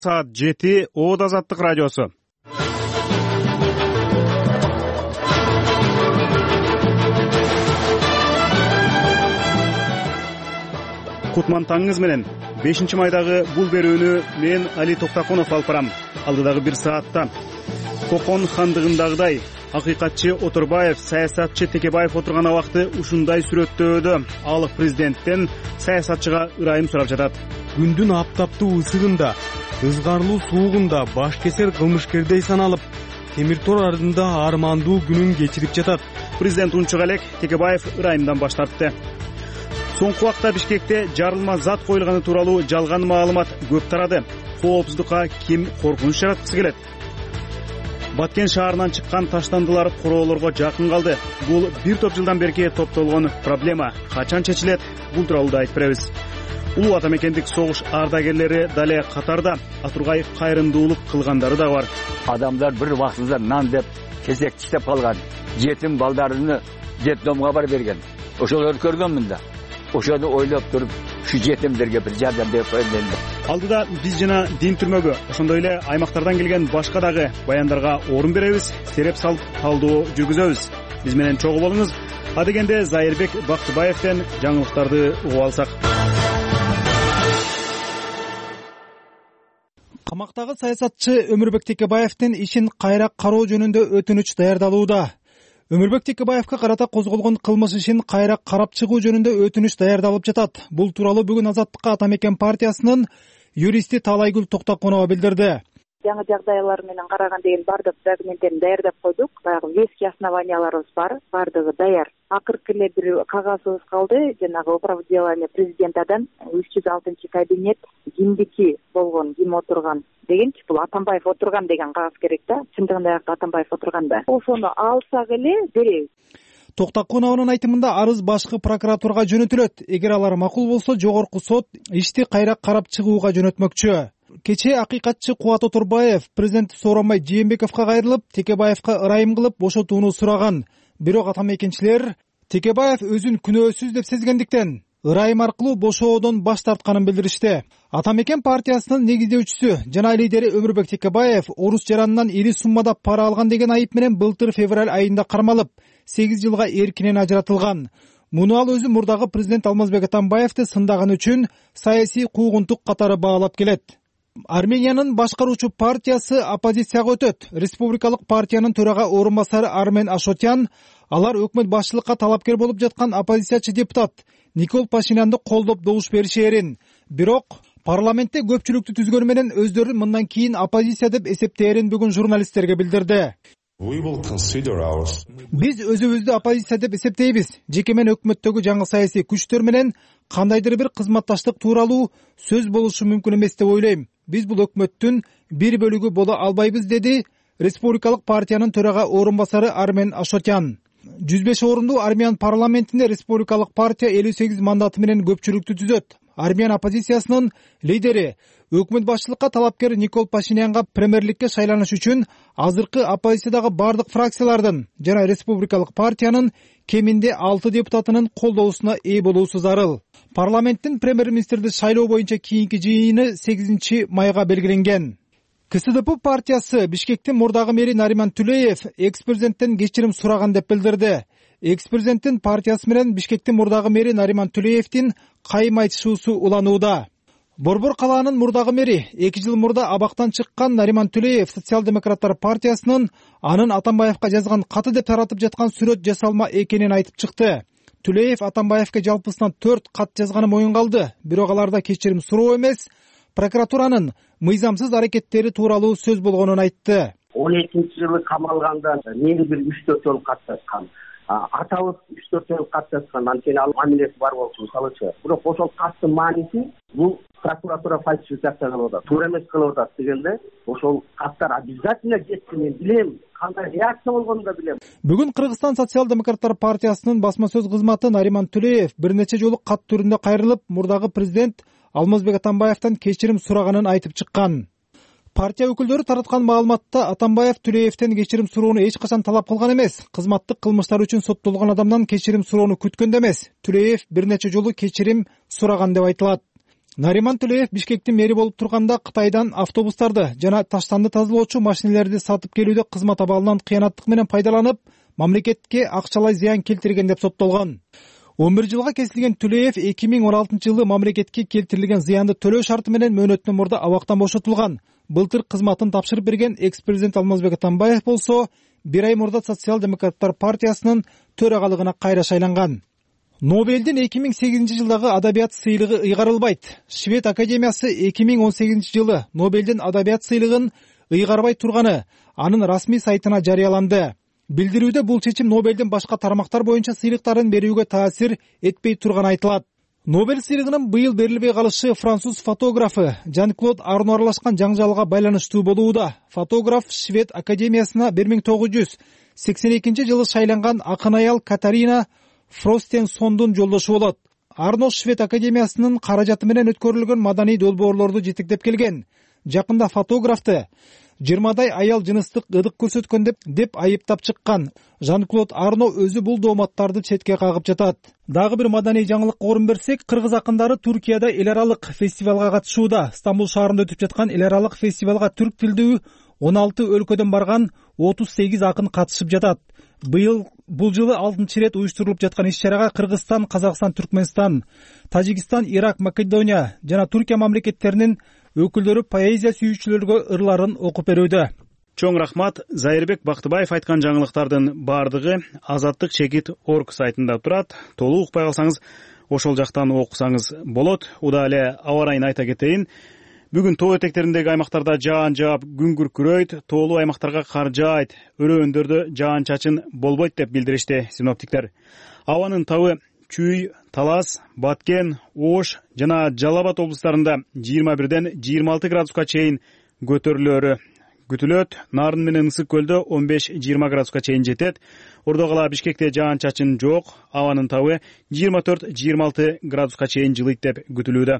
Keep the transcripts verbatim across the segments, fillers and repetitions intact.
Саат жети Оод Азаттык радиосу. Кутман таңыңыз менен. бешинчи майдагы бул берүүнү мен Али Токтакунов алып барам. Алдыдагы бир саатта Кокон хандыгындагыдай акыйкатчы Отурбаев, саясатчы Текебаев отурган абакты ушундай сүрөттөөдө. Ал президенттен саясатчыга ырайым сурап жатат. Күндүн аптаптуу ысыгында, ызгарлуу суугунда баш кесер кылмышкердей саналып, темир тор ардында армандуу күнүн кечирип жатат. Президент унчук элек Текебаев ырайымдан баш тартты. Соңку убакта Бишкекте жарылма зат коюлганы тууралуу жалган маалымат көп тарады. Коопсуздукка ким коркунуч жараткысы келет? Баткен шаарынан чыккан таштандылар короолорго жакын калды. Бул бир топ жылдан берки топтолгон проблема. Качан чечилет? Бул тууралуу да айтып беребиз. Улуу ата мекендик согуш ардагерлери дале катарда. Атургай кайрымдуулук кылгандары да бар. Адамдар бир убактында нан деп кезек иштеп калган. Жетим балдарын детдомго барып берген. Ошолорду көргөнмүн да. Ошону ойлоп туруп, ушу жетимдерге бир жардам берип койгон. Алдыда биз жана дин түрмөгү, ошондой эле аймактардан келген башка дагы баяндарга орун беребиз, сереп салып талдоо жүргүзөбүз. Биз менен чогуу болуңуз. Адегенде Зайырбек Бактыбаевден жаңылыктарды угуп алсак. Камактагы саясатчы Өмүрбек Текебаевдин ишин кайра кароо жөнүндө өтүнүч даярдалууда. Өмүрбек Текебаевга карата козголгон кылмыш ишин кайра карап чыгуу жөнүндө өтүнүч даярдалып жатат. Бул тууралуу бүгүн Азаттыкка Ата мекен партиясынын юристи Талайгүл Токтакунова билдирди. Жаңы жагдайлар менен караган деген бардык документтерин даярдап койдук. Баягы веский основанияларыбыз бар, бардыгы даяр. Акыркы эле бир кагазыбыз калды, жанагы управление президентадан үч жүз алтынчы кабинет кимдики болгон, ким отурган дегенчи, бул Атамбаев отурган деген кагаз керек да. Чындыгында Атамбаев отурган да. Ошону алсак эле беребиз. Токтакунованын айтымында арыз башкы прокуратурага жөнөтүлөт. Эгер алар макул болсо, жогорку сот ишти кайра карап чыгууга жөнөтмөкчү. Кечээ акыйкатчы Кубат Отурбаев президент Сооронбай Жээнбековго кайрылып, Текебаевга ырайым кылып бошотууну сураган. Бирок ата мекенчилер Текебаев өзүн күнөөсүз деп сезгендиктен ырайым аркылуу бошоодон баш тартканын билдиришти. Ата мекен партиясынын негиздөөчүсү жана лидери Өмүрбек Текебаев орус жаранынан ири суммада пара алган деген айып менен былтыр февраль айында кармалып, сегиз жылга эркинен ажыратылган. Муну ал өзү мурдагы президент Алмазбек Атамбаевди сындаган үчүн саясий куугунтук катары баалап келет. Армениянын башкаруучу партиясы оппозицияга өтөт. Республикалык партиянын төрага орун басары Армен Ашотян, алар өкмөт башчылыкка талапкер болуп жаткан оппозициячы депутат Никол Пашинянды колдоп добуш беришээрин. Бирок парламентте көпчүлүктү түзгөнү менен өздөрүн мындан кийин оппозиция деп эсептээрин бүгүн журналисттерге билдирди. Биз өзүбүздү оппозиция деп эсептейбиз. Жеке мен өкмөттөгү жаңы саясий күчтөр менен кандайдыр бир кызматташтык тууралуу сөз болушу мүмкүн эмес деп ойлойм. Биз бул өкмөттүн бир бөлүгү боло албайбыз, деди Республикалык партиянын төрага орун басары Армен Ашотян. жүз беш орундуу Армян парламентинде Республикалык партия элүү сегиз мандаты менен көпчүлүктү түзөт. Армян оппозициясынын лидери өкмөт башчылыкка талапкер Никол Пашинянга премьерликке шайланыш үчүн азыркы оппозициядагы бардык фракциялардын жана Республикалык партиянын кеминде алты депутатынын колдоосуна ээ болуусу зарыл. Парламенттин премьер-министрди шайлоо боюнча кийинки жыйыны сегизинчи майга белгиленген. КСДП партиясы Бишкектин мурдагы мэри Нариман Түлеев экс-президенттен кечирим сураган деп билдирди. Экс-президенттин партиясы менен Бишкектин мурдагы мэри Нариман Түлеевдин кайым айтышуусу уланууда. Борбор калаанын мурдагы мэри эки жыл мурда абактан чыккан Нариман Түлеев социал-демократтар партиясынын анын Атамбаевга жазган каты деп таратып жаткан сүрөт жасалма экенин айтып чыкты. Түлеев Атамбаевге жалпысынан төрт кат жазганы моюнга алды. Бирок аларда кечирим суроо эмес, прокуратуранын мыйзамсыз аракеттери тууралуу сөз болгонун айтты. он экинчи жылы камалганда мени бир үч төрт жолу кат жазган. Атабыз үч төрт жолу кат жазган. Анткени ал мамилеси бар болчу, мисалычы. Бирок ошол каттын мааниси бул прокуратура фальсификация кылып атат, туура эмес кылып атат дегенде, ошол каттар обязательно кетти, мен билем. Кандай реакция болгонун да билем. Бүгүн Кыргызстан социал-демократтар партиясынын басма сөз кызматы Нариман Түлеев бир нече жолу кат түрүндө кайрылып, мурдагы президент Алмазбек Атамбаевден кечирим сураганын айтып чыккан. Партия өкүлдөрү тараткан маалыматта Атамбаев Түлеевден кечирим суроону эч качан талап кылган эмес. Кызматтык кылмыштар үчүн соттолгон адамдан кечирим суроону күткөн да эмес. Түлеев бир нече жолу кечирим сураган деп айтылат. Нариман Төлеев Бишкектин мэри болуп турганда Кытайдан автобустарды жана таштанды тазалоочу машинелерди сатып келүүдө кызмат абалынан кыянаттык менен пайдаланып, мамлекетке акчалай зыян келтирген деп соттолгон. он бир жылга кесилген Төлеев эки миң он алтынчы жылы мамлекетке келтирилген зыянды төлөө шарты менен мөөнөтүнөн мурда абактан бошотулган. Былтыр кызматын тапшырып берген экс-президент Алмазбек Атамбаев болсо бир ай мурда Социал-демократтар партиясынын төрагалыгына кайра шайланган. Нобелдин эки миң сегизинчи жылдагы адабият сыйлыгы ыйгарылбайт. Швед академиясы эки миң он сегизинчи жылы Нобелдин адабият сыйлыгын ыйгарбай турганы анын расмий сайтына жарыяланды. Билдирүүдө бул чечим Нобелдин башка тармактар боюнча сыйлыктарын берүүгө таасир этпей турганы айтылат. Нобель сыйлыгынын быйыл берилбей калышы француз фотографы Жан-Клод Арно аралашкан жаңжалга байланыштуу болууда. Фотограф Швед академиясына бир миң тогуз жүз сексен экинчи жылы шайланган акын аял Катарина Фростенсондун жолдошу болот. Арно Швед академиясынын каражаты менен өткөрүлгөн маданий долбоорлорду жетектеп келген. Жакында фотографты жыйырмадай аял жыныстык ыдык көрсөткөн деп деп айыптап чыккан. Жан-Клод Арно өзү бул дооматтарды четке кагып жатат. Дагы бир маданий жаңылыкка орун берсек, кыргыз акындары Туркияда эл аралык фестивалга катышууда. Стамбул шаарында өтүп жаткан эл аралык фестивалга түрк тилдүү он алты өлкөдөн барган отуз сегиз акын катышып жатат. Быйыл бул жылы алтынчы ирет уюштурулуп жаткан иш-чарага Кыргызстан, Казакстан, Түркмөнстан, Тажикстан, Ирак, Македония жана Туркия мамлекеттеринин өкүлдөрү поэзия сүйүүчүлөргө ырларын окуп берүүдө. Чоң рахмат. Зайырбек Бактыбаев айткан жаңылыктардын бардыгы Азаттык чекит орг сайтында турат. Толук укпай калсаңыз, ошол жактан окусаңыз болот. Уда эле аба ырайын айта кетейин. Бүгүн тоо этектериндеги аймактарда жаан жаап, күн күркүрөйт, тоолуу аймактарга кар жаайт, өрөөндөр жаан чачын болбойт деп билдиришти синоптиктер. Абанын табы Чүй, Талас, Баткен, Ош жана Жалал Абад облустарында жыйырма бирден жыйырма алты градуска чейин көтөрүлөөрү күтүлөт. Нарын менен Ысык көлдө он беш жыйырма градуска чейин жетет. Ордо кала Бишкекте жаан чачын жок, абанын табы жыйырма төрт жыйырма алты градуска чейин жылыйт деп күтүлүүдө.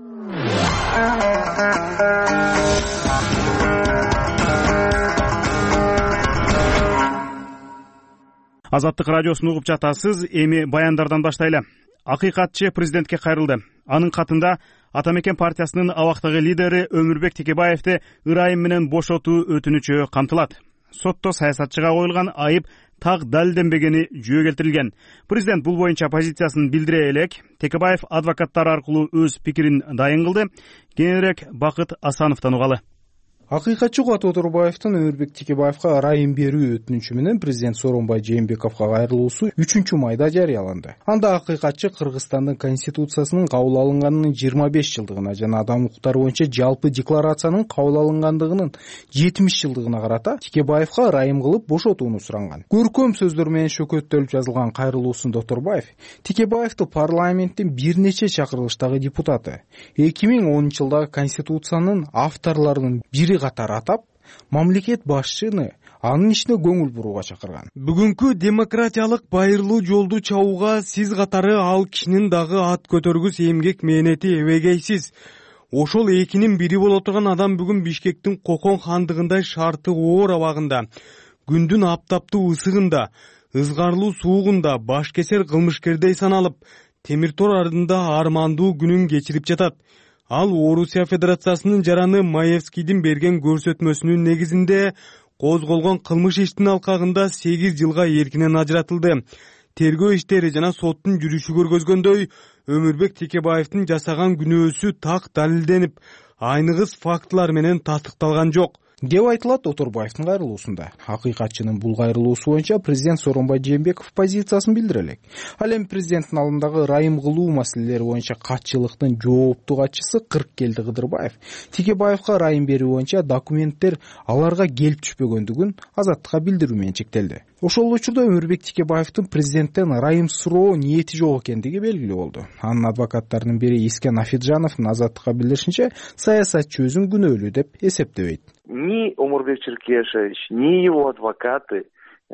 Азаттык радиосун угуп жатасыз. Эми баяндардан баштайлы. Акыйкатчы президентке кайрылды. Анын катында Атамекен партиясынын абактагы лидери Өмүрбек Текебаевди ырайым менен бошотуу өтүнүчү камтылат. Сотто саясатчыга коюлган айып так далилденбегени жөө келтирилген. Президент бул боюнча позициясын билдире элек, Текебаев адвокаттар аркылуу өз пикирин дайын кылды. Кененирээк Бакыт Асановдон угалы. Акыйкатчы Кубат Оторбаевдин Өмүрбек Текебаевга ырайым берүү өтүнүчү менен президент Сооронбай Жээнбековго кайрылуусу үчүнчү майда жарыяланды. Анда акыйкатчы Кыргызстандын конституциясынын кабыл алынганынын жыйырма беш жылдыгына жана адам укуктары боюнча жалпы декларациянын кабыл алынгандыгынын жетимиш жылдыгына карата Текебаевга ырайым кылып бошотууну суранган. Көркөм сөздөр менен шөкөттөлүп жазылган кайрылуусунда Оторбаев Текебаевди парламенттин бир нече чакырылыштагы депутаты, эки миң онунчу жылдагы конституциянын авторлорунун бири катары атап, мамлекет башчыны анын ишине көңүл бурууга чакырган. Бүгүнкү демократиялык байырлуу жолду чабууга сиз катары ал кишинин дагы ат көтөргүс эмгек мээнети эбегейсиз. Ошол экинин бири боло турган адам бүгүн Бишкектин Кокон хандыгындай шарты оор абагында, күндүн аптаптуу ысыгында, ызгарлуу суугунда баш кесер кылмышкердей саналып, темир тор ардында армандуу күнүн кечирип жатат. Ал Орусия Федерациясынын жараны Маевскийдин берген көрсөтмөсүнүн негизинде козголгон кылмыш иштин алкагында сегиз жылга эркинен ажыратылды. Тергөө иштери жана соттун жүрүшү көргөзгөндөй, Өмүрбек Текебаевдин жасаган күнөөсү так далилденип, айныгыс фактылар менен тастыкталган жок деп айтылат Оторбаевдин кайрылуусунда. Акыйкатчынын бул кайрылуусу боюнча президент Сооронбай Жээнбеков позициясын билдире элек. Ал эми президенттин алдындагы ырайым кылуу маселелери боюнча катчылыктын жооптуу катчысы Кырккелди Кыдырбаев Текебаевга ырайым берүү боюнча документтер аларга келип түшпөгөндүгүн Азаттыкка билдирүү менен чектелди. Ошол учурда Өмүрбек Текебаевдин президенттен ырайым суроо ниети жок экендиги белгилүү болду. Анын адвокаттарынын бири Искен Афиджановдун Азаттыкка билдиришинче, саясатчы өзүн күнөөлүү деп эсептебейт. Ни Омурбек Черкешевич, ни его адвокаты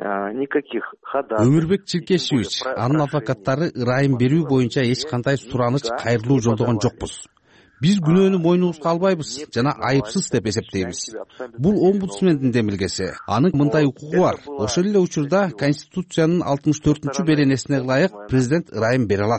никаких ходатайств. Өмүрбек Черкешевич, анын адвокаттары ырайым берүү боюнча эч кандай сураныч, кайрылуу жолдогон жокпуз. Биз күнөөнү мойнубузга албайбыз жана айыпсыз деп эсептейбиз. Бул омбудсмендин демилгеси. Анын мындай укугу бар. Ошол эле учурда Конституциянын алтымыш төртүнчү беренесине ылайык президент ырайым бере алат.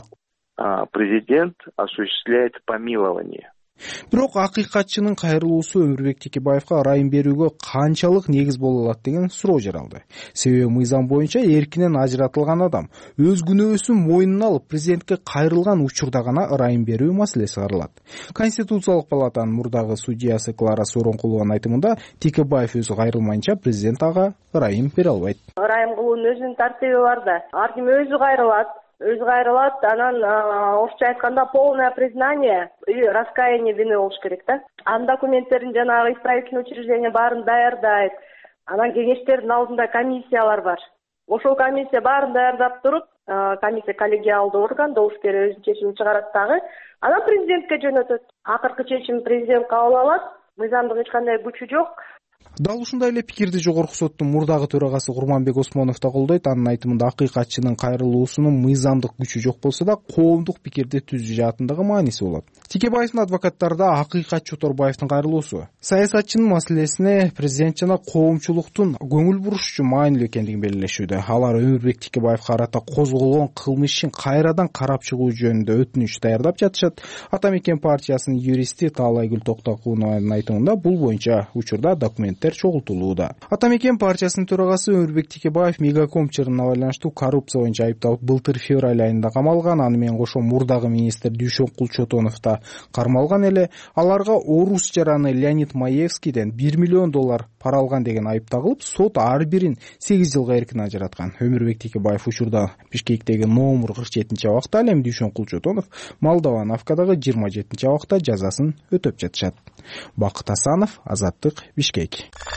президент осуществляет помилование. Бирок акыйкатчынын кайрылуусу Өмүрбек Текебаевка ырайым берүүгө канчалык негиз боло алат деген суроо жаралды. Себеби мыйзам боюнча эркинен ажыратылган адам өз күнөөсүн мойнуна алып президентке кайрылган учурда гана ырайым берүү маселеси каралат. Конституциялык палатанын мурдагы судьясы Клара Сооронкулованын айтымында Текебаев өзү кайрылмайынча президент ага ырайым бере албайт. Ырайым кылуунун өзүнүн тартиби бар да. Ар ким өзү кайрылат. Өзү кайрылат, анан орусча айтканда полное признание и раскаяние вины болуш керек да. Анын документтерин жанагы исправительный учреждение баарын даярдайт. Анан кеңештердин алдында комиссиялар бар. Ошол комиссия баарын даярдап туруп, комиссия коллегиалдуу орган, добуш берип өзүнүн чечимин чыгарат дагы. Анан президентке жөнөтөт. Акыркы чечимин президент кабыл алат. Мыйзамдык эч кандай күчү жок. Дал ушундай эле пикирди Жогорку соттун мурдагы төрагасы Курманбек Осмонов да колдойт. Анын айтымында акыйкатчынын кайрылуусунун мыйзамдык күчү жок болсо да коомдук пикирди түзүү жаатындагы мааниси болот. Текебаевдин адвокаттары да акыйкатчы Оторбаевдин кайрылуусу саясатчынын маселесине президент жана коомчулуктун көңүл буруш үчүн маанилүү экендигин белгилешүүдө. Алар Өмүрбек Текебаевге карата козголгон кылмыш ишин кайрадан карап чыгуу жөнүндө өтүнүч даярдап жатышат. Ата Мекен партиясынын юристи Таалайгүл Токтокунованын айтымында бул боюнча учурда документ чогултулууда. Ата Мекен партиясынын төрагасы Өмүрбек Текебаев Мегаком чырына байланыштуу коррупция боюнча айыпталып былтыр февраль айында камалган. Аны менен кошо мурдагы министр Дүйшөнкул Чотонов да кармалган эле. Аларга орус жараны Леонид Маевскийден бир миллион доллар пара алган деген айып тагылып, сот ар бирин сегиз жылга эркин ажыраткан. Өмүрбек Текебаев учурда Бишкектеги номер кырк жетинчи абакта, ал эми Дүйшөнкул Чотонов Молдовановкадагы жыйырма жетинчи абакта жазасын өтөп жатышат. Бакыт Асанов, Азаттык, Бишкек.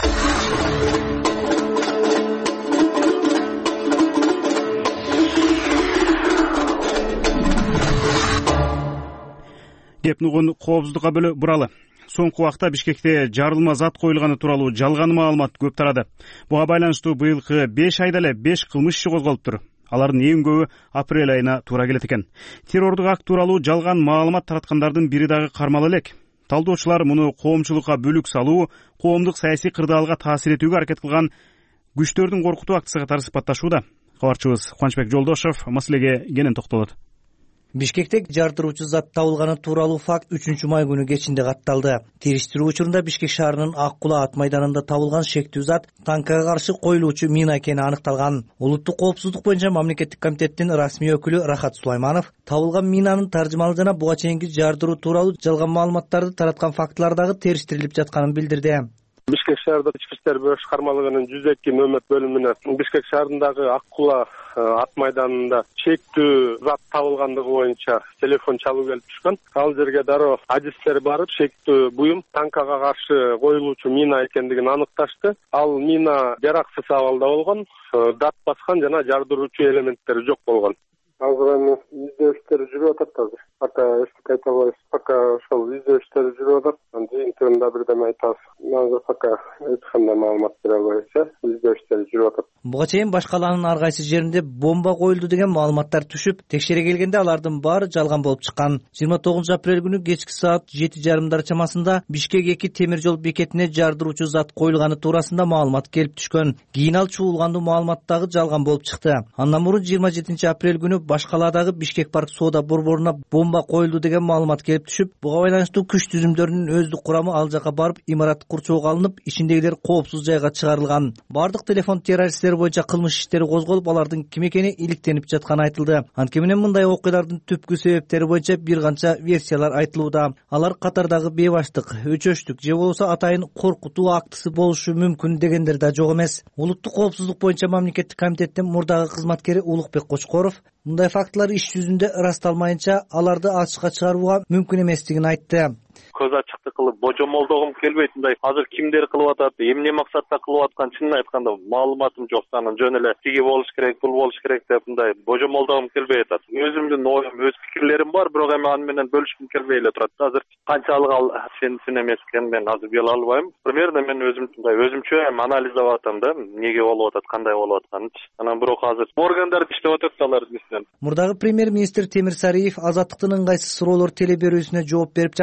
Кеп нугун коопсуздукка буралы. Соңку убакта Бишкекте жарылма зат коюлганы тууралуу жалган маалымат көп тарады. Буга байланыштуу быйылкы беш айда эле беш кылмыш иши козголуптур. Алардын эң көбү апрель айына туура келет экен. Террордук акт тууралуу жалган маалымат тараткандардын бири дагы кармала элек. Талдоочулар муну коомчулукка бүлүк салуу, коомдук саясий кырдаалга таасир этүүгө аракет кылган күчтөрдүн коркутуу актысы катары сыпатташууда. Кабарчыбыз Кубанычбек Жолдошов маселеге кенен токтолот. Бишкекте жардыруучу зат табылганы тууралуу факт үчүнчү май күнү кечинде катталды. Териштирүү учурунда Бишкек шаарынын Ак Кула ат майданында табылган шектүү зат танкага каршы коюлуучу мина экени аныкталган. Улуттук коопсуздук боюнча мамлекеттик комитеттин расмий өкүлү Рахат Сулайманов табылган минанын таржымалы жана буга чейинки жардыруу тууралуу жалган маалыматтарды тараткан фактылар дагы териштирилип жатканын билдирди. Бишкек шаардык ички иштер башкармалыгынын жүз эки нөмөт бөлүмүнө Бишкек шаарындагы Ак Кула ат майданында шектүү зат табылгандыгы боюнча телефон чалуу келип түшкөн. Ал жерге дароо адистер барып, шектүү буюм танкага каршы коюлуучу мина экендигин аныкташты. Ал мина жараксыз абалда болгон, дат баскан жана жардыруучу элементтери жок болгон. Азыр эми издөө иштери жүрүп атат азыр. Пока эчтеке айта албайбыз. Пока ошол издөө иштери жүрүп атат. Жыйынтыгында бирдеме айтабыз. Азыр пока эч кандай маалымат бере албайбыз. Издөө иштери жүрүп атат. Буга чейин баш калаанын ар кайсы жеринде бомба коюлду деген маалыматтар түшүп, текшере келгенде алардын баары жалган болуп чыккан. жыйырма тогузунчу апрель күнү кечки саат жети жарымдар чамасында Бишкек эки темир жол бекетине жардыруучу зат коюлганы туурасында маалымат келип түшкөн. Кийин ал чуулгандуу маалыматтагы жалган болуп чыкты. Андан мурун жыйырма жетинчи апрель күнү баш калаадагы Бишкек парк соода борборуна бомба коюлду деген маалымат келип түшүп, буга байланыштуу күч түзүмдөрүнүн өздүк курамы ал жака барып, имарат курчоого алынып, ичиндегилер коопсуз жайга чыгарылган. Бардык телефон террористтери боюнча кылмыш иштери козголуп, алардын ким экени иликтенип жатканы айтылды. Анткени менен мындай окуялардын түпкү себептери боюнча бир канча версиялар айтылууда. Алар катардагы бейбаштык, өчөчтүк же болбосо атайын коркутуу актысы болушу мүмкүн дегендер да жок эмес. Улуттук коопсуздук боюнча мамлекеттик комитеттин мурдагы кызматкери Улукбек Кочкоров мындай фактылар иш жүзүндө ырасталмайынча аларды ачыкка чыгарууга мүмкүн эместигин айтты. Көз ачыктык кылып божомолдогум келбейт. Мындай азыр кимдер кылып атат, эмне максатта кылып аткан чынын айтканда маалыматым жок. Анан жөн эле тиги болуш керек, бул болуш керек деп мындай божомолдогум келбей атат. Өзүмдүн оюм, өз пикирлерим бар, бирок эми аны менен бөлүшкүм келбей эле турат. Азыр канчалык ал сенсин эмес экенин мен азыр биле албайм. Примерно мен өзүм мындай өзүмчө эми анализдеп атам да, эмнеге болуп атат, кандай болуп атканын. Анан бирок азыр органдар иштеп атат алардын ишинен. Мурдагы премьер-министр Темир Сариев Азаттыктын ыңгайсыз суроолор теле берүүсүнө жооп берип жатып,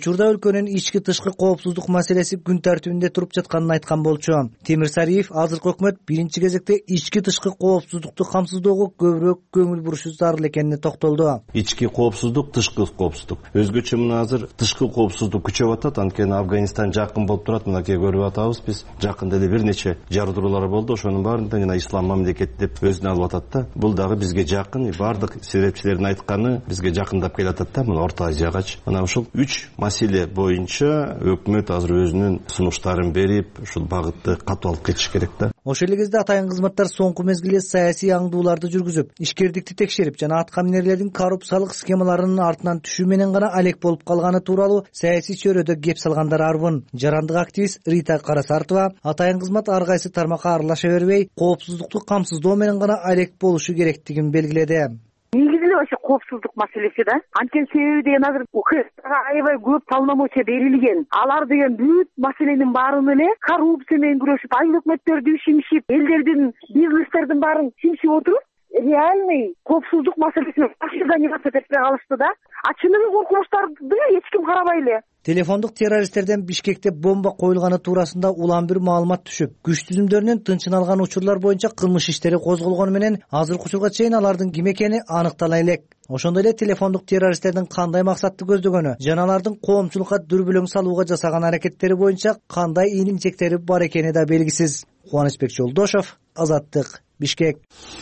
учурда өлкөнүн ички тышкы коопсуздук маселеси күн тартибинде туруп жатканын айткан болчу. Темир Сариев азыркы өкмөт биринчи кезекте ички тышкы коопсуздукту камсыздоого көбүрөөк көңүл бурушу зарыл экенине токтолду. Ички коопсуздук, тышкы коопсуздук. Өзгөчө мына азыр тышкы коопсуздук күчөп атат, анткени Афганистан жакын болуп турат. Мынакей көрүп атабыз биз. Жакында эле бир нече жардыруулар болду. Ошонун баарында жана ислам мамлекети деп өзүнө алып атат да. Бул дагы бизге жакын, баардык себепчилердин айтканы бизге жакындап келатат да. Мына Орто Азиягачы. Мына ушул үч маселе боюнча өкмөт азыр өзүнүн сунуштарын берип, ушул багытты катуу алып кетиш керек да. Ошол эле кезде атайын кызматтар соңку мезгилде саясий аңдууларды жүргүзүп, ишкердикти текшерип жана аткаминерлердин коррупциялык схемаларынын артынан түшүү менен гана алек болуп калганы тууралуу саясий чөйрөдө кеп салгандар арбын. Жарандык активист Рита Карасартова атайын кызмат ар кайсы тармакка аралаша бербей, коопсуздукту камсыздоо менен гана алек болушу керектигин белгиледи. Негизи эле вообще коопсуздук маселеси да. Анткени себеби деген азыр укмга аябай көп полномочия берилген. Алар деген бүт маселенин баарын эле коррупция менен күрөшүп, айыл өкмөттөрдү шимшип, элдердин, бизнестердин баарын шимшип отуруп, реальный коопсуздук маселесин башка заниматься этпей калышты да. А чынымен коркунучтарды эч ким карабай эле. Телефондук террористтерден Бишкекте бомба коюлганы туурасында улам бир маалымат түшүп, күч түзүмдөрүнүн тынчын алган учурлар боюнча кылмыш иштери козголгону менен азыркы учурга чейин алардын ким экени аныктала элек. Ошондой эле телефондук террористтердин кандай максатты көздөгөнү жана алардын коомчулукка дүрбөлөң салууга жасаган аракеттери боюнча кандай ийинчектери бар экени да белгисиз. Кубанычбек Жолдошов, Азаттык, Бишкек.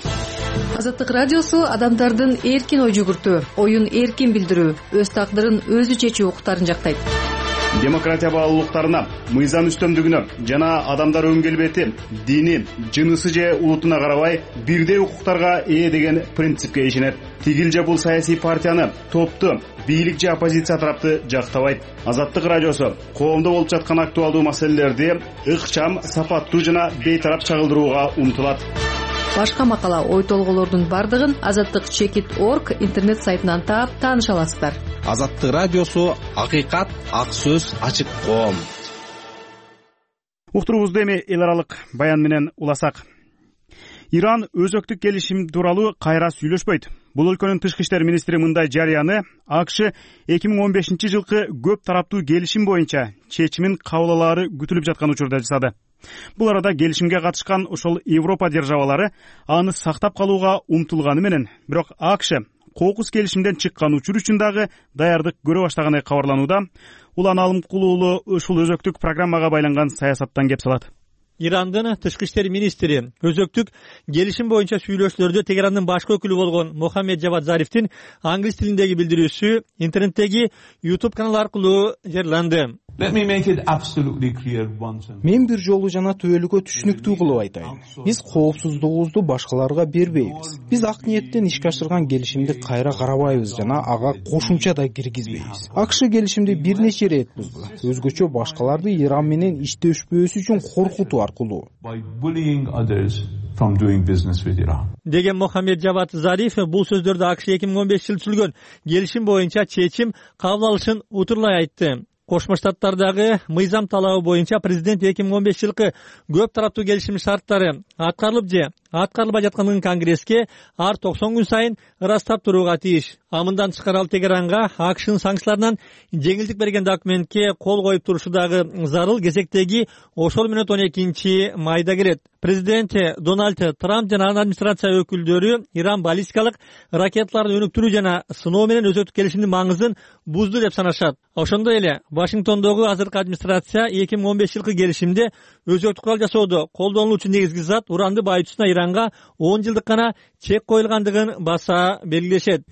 Азаттык радиосу адамдардын эркин ой жүгүртүү, оюн эркин билдирүү, өз тагдырын өзү чечүү укуктарын жактайт. Демократия баалуулуктарына, мыйзам үстөмдүгүнө жана адамдар өң келбети, дини, жынысы же улутуна карабай бирдей укуктарга ээ деген принципке ишенет. Тигил же бул саясий партияны, топту, бийлик же оппозиция тарапты жактабайт. Азаттык радиосу коомдо болуп жаткан актуалдуу маселелерди ыкчам, сапаттуу жана бейтарап чагылдырууга умтулат. Башка макала, ой толголордун бардыгын азаттык чекит точка орг интернет сайтынан таап тааныша аласыздар. Азаттык радиосу акыйкат, ак сөз, ачык коом. Уктуруубузду эми эл аралык баян менен уласак. Иран өзөктүк келишим тууралуу кайра сүйлөшпөйт. Бул өлкөнүн тышкы иштер министри мындай жарыяны АКШ эки миң он бешинчи жылкы көп тараптуу келишим боюнча чечимин кабыл алаары күтүлүп жаткан учурда жасады. Бул арада келишимге катышкан ошол Европа державалары аны сактап калууга умтулганы менен, бирок АКШ кокус келишимден чыккан учур үчүн дагы даярдык көрө баштаганы кабарланууда. Улан Алымкулуулу ушул өзөктүк программага байланган саясаттан кеп салат. Ирандын тышкы иштер министри өзөктүк келишим боюнча сүйлөшүүлөрдө Тегерандын башкы өкүлү болгон Мухаммед Жавад Зарифтин англис тилиндеги билдирүүсү интернеттеги YouTube каналы аркылуу жарыяланды. Мен бир жолу жана түбөлүккө түшүнүктүү кылып айтайын. Биз коопсуздугубузду башкаларга бербейбиз. Биз ак ниеттен ишке ашырган келишимди кайра карабайбыз жана ага кошумча да киргизбейбиз. АКШ келишимди бир нече ирет бузду. Өзгөчө башкаларды Иран менен иштешпөөсү үчүн коркутуу аркылуу. Деген Мухаммед Жавад Зариф бул сөздөрдү АКШ эки миң он беш жылы түзүлгөн келишим боюнча чечим кабыл алышын утурлай айтты. Кошмо Штаттардагы мыйзам талабы боюнча президент эки миң он беш жылкы көп тараптуу келишим шарттары аткарылып же аткарылбай жаткандыгын Конгресске ар токсон күн сайын ырастап турууга тийиш. А мындан тышкары ал Тегеранга АКШнын санкцияларынан жеңилдик берген документке кол коюп турушу дагы зарыл кезектеги ошол менен он экинчи майда келет. Президент Дональд Трамп жана анын администрация өкүлдөрү Иран баллистикалык ракеталарын өнүктүрүү жана сыноо менен өзөктүк келишимдин маңызын бузду деп санашат. Ошондой эле Вашингтондогу азыркы администрация эки миң он беш жылкы келишимде өзөктүк курал жасоодо колдонулуучу негизги зат уранды байытуусуна Иранга он жылдык гана чек коюлгандыгын баса белгилешет.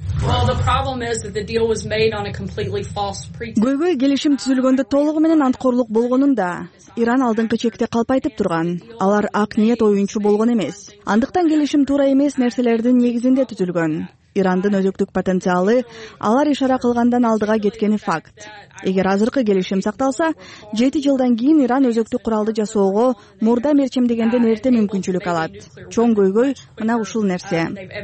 Көйгөй келишим түзүлгөндө толугу менен анткорлук болгонунда. Иран алдыңкы чекте калпайтып турган. Алар ак ниет оюнчу болгон эмес. Андыктан келишим туура эмес нерселердин негизинде түзүлгөн. Ирандын өзөктүк потенциалы алар ишара кылгандан алдыга кеткени факт. Эгер азыркы келишим сакталса, жети жылдан кийин Иран өзөктүк куралды жасоого мурда мерчемдегенден эрте мүмкүнчүлүк алат. Чоң көйгөй мына ушул нерсе.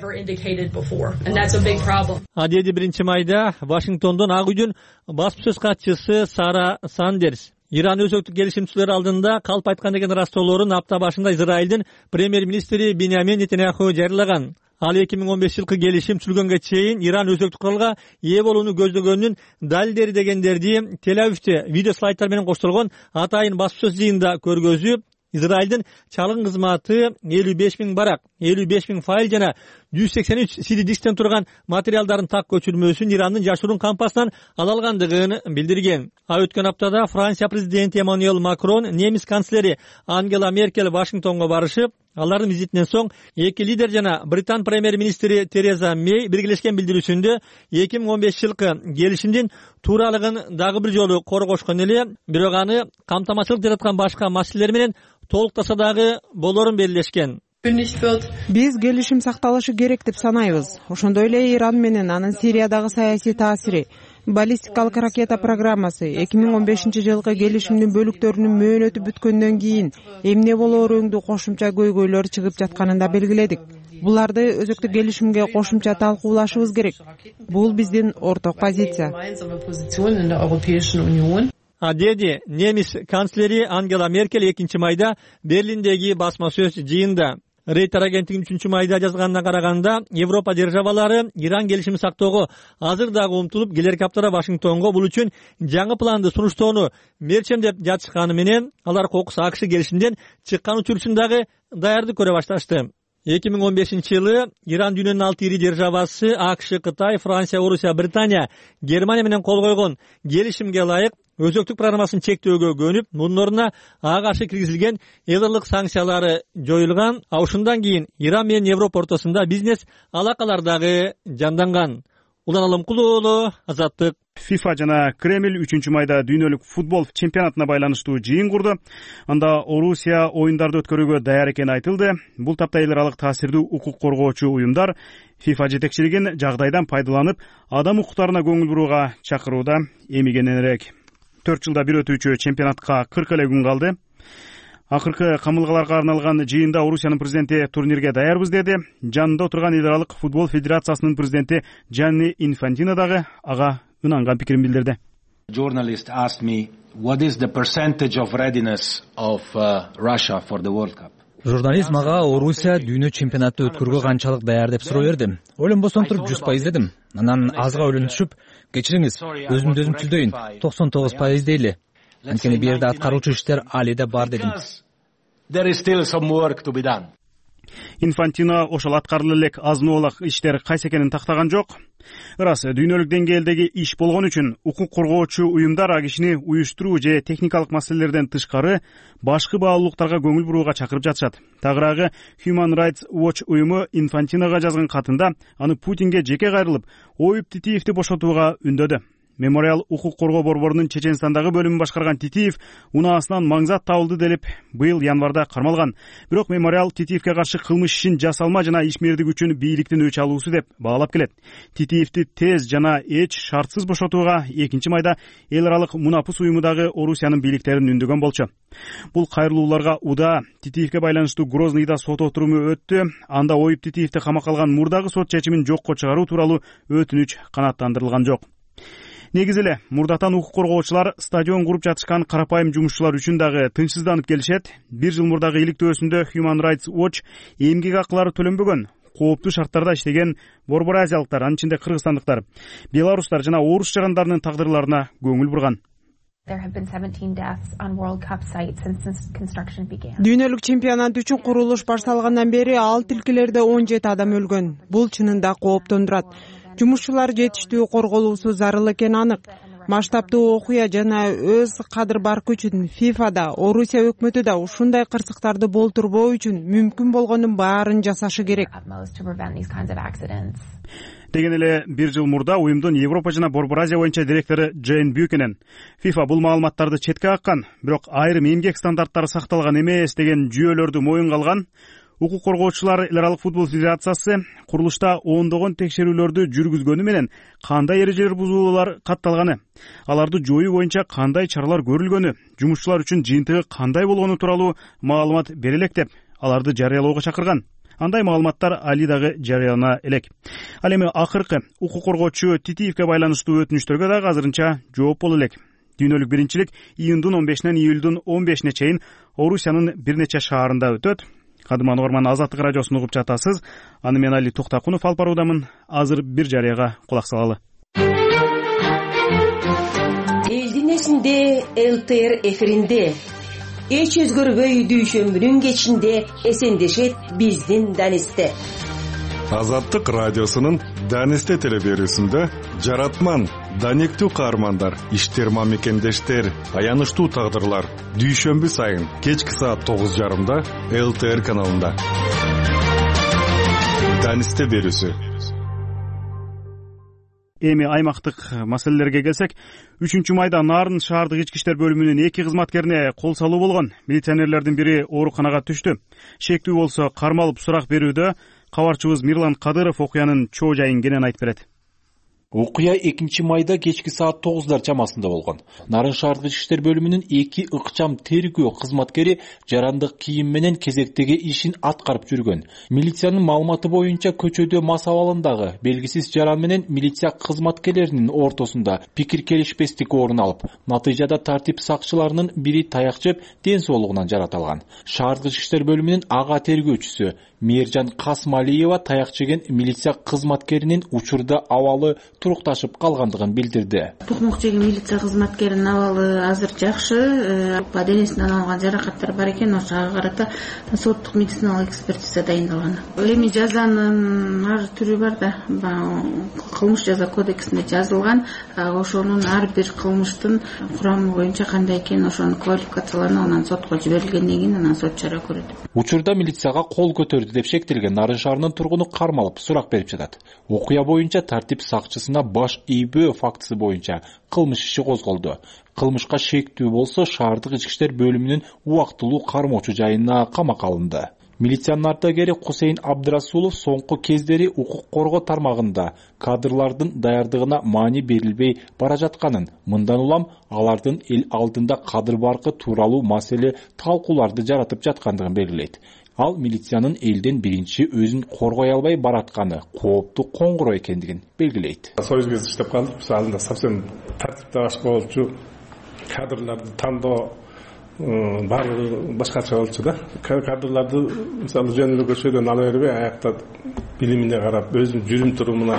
Адеди биринчи майда Вашингтондон Ак үйдүн баспасөз катчысы Сара Сандерс Иран өзөктүк келишимчилер алдында калп айткан деген ырастоолорун апта башында Израилдин премьер-министри Биньямин Нетаньяху жарыялаган. ал эки миң он беш жылкы келишим түзүлгөнгө чейин Иран өзөктүк куралга ээ болууну көздөгөнүнүн далилдери дегендерди Тель-Авивде видео слайдтар менен коштолгон атайын басма сөз жыйынында көргөзүп, Израилдин чалгын кызматы элүү беш миң барак, элүү беш миң файл жана жүз сексен үч си ди дисктен турган материалдардын так көчүрмөсүн Ирандын жашыруун кампасынан ала алгандыгын билдирген. А өткөн аптада Франция президенти Эммануэль Макрон, немис канцлери Ангела Меркель Вашингтонго барышып, алардын визитинен соң эки лидер жана Британ премьер-министри Тереза Мей биргелешкен билдирүүсүндө эки миң он беш жылкы келишимдин тууралыгын дагы бир жолу коргошкон эле, бирок аны камтамашылык жараткан башка маселелер менен толуктаса дагы болорун белгилешкен. Биз келишим сакталышы керек деп санайбыз. Ошондой эле Иран менен анын Сириядагы саясий таасири, баллистикалык ракета программасы эки миң он бешинчи жылкы келишимдин бөлүктөрүнүн мөөнөтү бүткөндөн кийин эмне болоорунду кошумча көйгөйлөр чыгып жатканын да белгиледик. Буларды өзөктүк келишимге кошумча талкуулашыбыз керек. Бул биздин орток позиция. А деди немис канцлери Ангела Меркель экинчи майда Берлиндеги басма сөз жыйында. Рейтер агенттигинин үчүнчү майда жазганына караганда, Европа державалары Иран келишимин сактоого азыр дагы умтулуп, келерки аптада Вашингтонго бул үчүн жаңы планды сунуштоону мерчемдеп жатышканы менен, алар кокус АКШ келишимден чыккан учурчун дагы даярдык көрө башташты. эки миң он бешинчи жылы Иран дүйнөнүн алты ири державасы АКШ, Кытай, Франция, Орусия, Британия, Германия менен кол койгон келишимге ылайык өзөктүк программасын чектөөгө көнүп, мунун ордуна ага каршы киргизилген элдык санкциялары жоюлган. А ушундан кийин Иран менен Европа ортосунда бизнес алакалар дагы жанданган. Улан Алымкулуу уулу, Азаттык. FIFA жана Кремль үчүнчү майда дүйнөлүк футбол чемпионатына байланыштуу жыйын курду. Анда Орусия оюндарды өткөрүүгө даяр экени айтылды. Бул тапта эл аралык таасирдүү укук коргоочу уюмдар FIFA жетекчилигин жагдайдан пайдаланып, адам укуктарына көңүл бурууга чакырууда. Эми кененирээк төрт жылда бир өтүүчү чемпионатка кырк эле күн калды. Акыркы камылгаларга арналган жыйында Орусиянын президенти турнирге даярбыз деди. Жанында отурган эл аралык футбол федерациясынын президенти Джанни Инфантино дагы ага ынанган пикирин билдирди. Journalist asked me what is the percentage of readiness of uh, Russia for the World Cup. Журналист мага Орусия дүйнө чемпионатты өткөрүүгө канчалык даяр деп суроо берди. Ойлонбостон туруп жүз пайыз дедим. Анан азга ойлонуп түшүп, кечириңиз, өзүмдү өзүм түздөйүн, токсон тогуз пайыз дейли. Анткени бул жерде аткаруучу иштер али да бар дедим. There is still some work to be done. Инфантино ошол аткарыла элек азын-оолак иштер кайсы экенин тактаган жок. Ырас дүйнөлүк деңгээлдеги иш болгон үчүн укук коргоочу уюмдар а кишини уюштуруу же техникалык маселелерден тышкары башкы баалуулуктарга көңүл бурууга чакырып жатышат. Тагыраагы Human Rights Watch уюму Инфантинога жазган катында аны Путинге жеке кайрылып, Оюп Титиевди бошотууга үндөдү. Мемориал укук коргоо борборунун Чеченстандагы бөлүмүн башкарган Титиев унаасынан маңзат табылды делип быйыл январда кармалган. Бирок мемориал Титиевге каршы кылмыш ишин жасалма жана ишмердик үчүн бийликтин өч алуусу деп баалап келет. Титиевди тез жана эч шартсыз бошотууга экинчи майда эл аралык Мунапус уюму дагы Орусиянын бийликтерин үндөгөн болчу. Бул кайрылууларга уда Титиевге байланыштуу Грозныйда сот отуруму өттү. Анда Оюп Титиевди камакка алган мурдагы сот чечимин жокко чыгаруу тууралуу өтүнүч канааттандырылган жок. Негизи эле мурдатан укук коргоочулар стадион куруп жатышкан карапайым жумушчулар үчүн дагы тынчсызданып келишет. Бир жыл мурдагы иликтөөсүндө Human Rights Watch эмгек акылары төлөнбөгөн, кооптуу шарттарда иштеген борбор азиялыктар, анын ичинде кыргызстандыктар, белорустар жана орус жарандарынын тагдырларына көңүл бурган. Дүйнөлүк чемпионат үчүн курулуш башталгандан бери ал тилкелерде он жети адам өлгөн. Бул чынында кооптондурат. Жумушчулар жетиштүү корголуусу зарыл экени анык. Масштабдуу окуя жана өз кадыр баркы үчүн ФИФАда, Орусия өкмөтү да ушундай кырсыктарды болтурбоо үчүн мүмкүн болгонун баарын жасашы керек. Деген эле бир жыл мурда уюмдун Европа жана Борбор Азия боюнча директору Джейн Бюкенен FIFA бул маалыматтарды четке каккан, бирок айрым эмгек стандарттары сакталган эмес деген жүйөлөрдү моюнга алган. Укук коргоочулар эл аралык футбол федерациясы курулушта ондогон текшерүүлөрдү жүргүзгөнү менен кандай эрежелер бузуулар катталганы, аларды жоюу боюнча кандай чаралар көрүлгөнү, жумушчулар үчүн жыйынтыгы кандай болгону тууралуу маалымат бере элек деп аларды жарыялоого чакырган. Андай маалыматтар али дагы жарыялана элек. Ал эми акыркы укук коргоочу Титиевге байланыштуу өтүнүчтөргө дагы азырынча жооп боло элек. Дүйнөлүк биринчилик июндун он бешинен июлдун он бешине чейин Орусиянын бир нече шаарында өтөт. кадыман угарман, Азаттык радиосун угуп жатасыз. Аны мен Али Токтакунов алып баруудамын. Азыр бир жарыяга кулак салалы. Элдин эсинде ЛТР эфиринде эч өзгөрбөй дүйшөмбүнүн кечинде эсендешет биздин Данисте. Азаттык радиосунун Данисте телеберүүсүндө жаратман, даниктүү каармандар, иштер мамекендештер, аянычтуу тагдырлар дүйшөмбү сайын кечки саат тогуз жарымда ЛТР каналында. Данисте берүүсү. Эми аймактык маселелерге келсек, үчүнчү майда Нарын шаардык ички иштер бөлүмүнүн эки кызматкерине кол салуу болгон. Милиционерлердин бири ооруканага түштү. Шектүү болсо кармалып сурак берүүдө кабарчыбыз Мирлан Кадыров окуянын чоо жайын кенен айтып берет. Окуя экинчи майда кечки саат тогуздар чамасында болгон. Нарын шаардык ички иштер бөлүмүнүн эки ыкчам тергөө кызматкери жарандык кийим менен кезектеги ишин аткарып жүргөн. Милициянын маалыматы боюнча көчөдө мас абалындагы белгисиз жаран менен милиция кызматкерлеринин ортосунда пикир келишпестик орун алып, натыйжада тартип сакчыларынын бири таяк жеп, ден соолугунан жараталган. Шаардык ички иштер бөлүмүнүн ага тергөөчүсү Мээржан Касмалиева таяк жеген милиция кызматкеринин учурда абалы турукташып калгандыгын билдирди. Токмок жеген милиция кызматкеринин абалы азыр жакшы, денесинен алган жаракаттар бар экен, ошого карата соттук медициналык экспертиза дайындалган. Эми жазанын ар түрү бар да, кылмыш жаза кодексинде жазылган, ошонун ар бир кылмыштын курамы боюнча кандай экен, ошону квалификацияланып, анан сотко жиберилгенден кийин анан сот чара көрөт. Учурда милицияга кол көтөрдү деп шектелген Нарын шаарынын тургуну кармалып сурак берип жатат. Окуя боюнча тартип сакчысына баш ийбөө фактысы боюнча кылмыш иши козголду. Кылмышка шектүү болсо шаардык ички иштер бөлүмүнүн убактылуу кармоочу жайына камакка алынды. Милициянын ардагери Кусейин Абдрасулов соңку кездери укук коргоо тармагында кадрлардын даярдыгына маани берилбей бара жатканын, мындан улам алардын эл алдында кадыр баркы тууралуу маселе талкууларды жаратып жаткандыгын белгилейт. Ал милициянын элден биринчи өзүн коргой албай баратканы кооптуу коңгуроо экендигин белгилейт. Союз кезде иштеп калдык, биз алдында совсем тартипте башка болчу, кадрларды тандоо баары башкача болчу да. Кадрларды мисалы жөн эле көчөдөн ала бербей, аякта билимине карап, өзүнүн жүрүм турумуна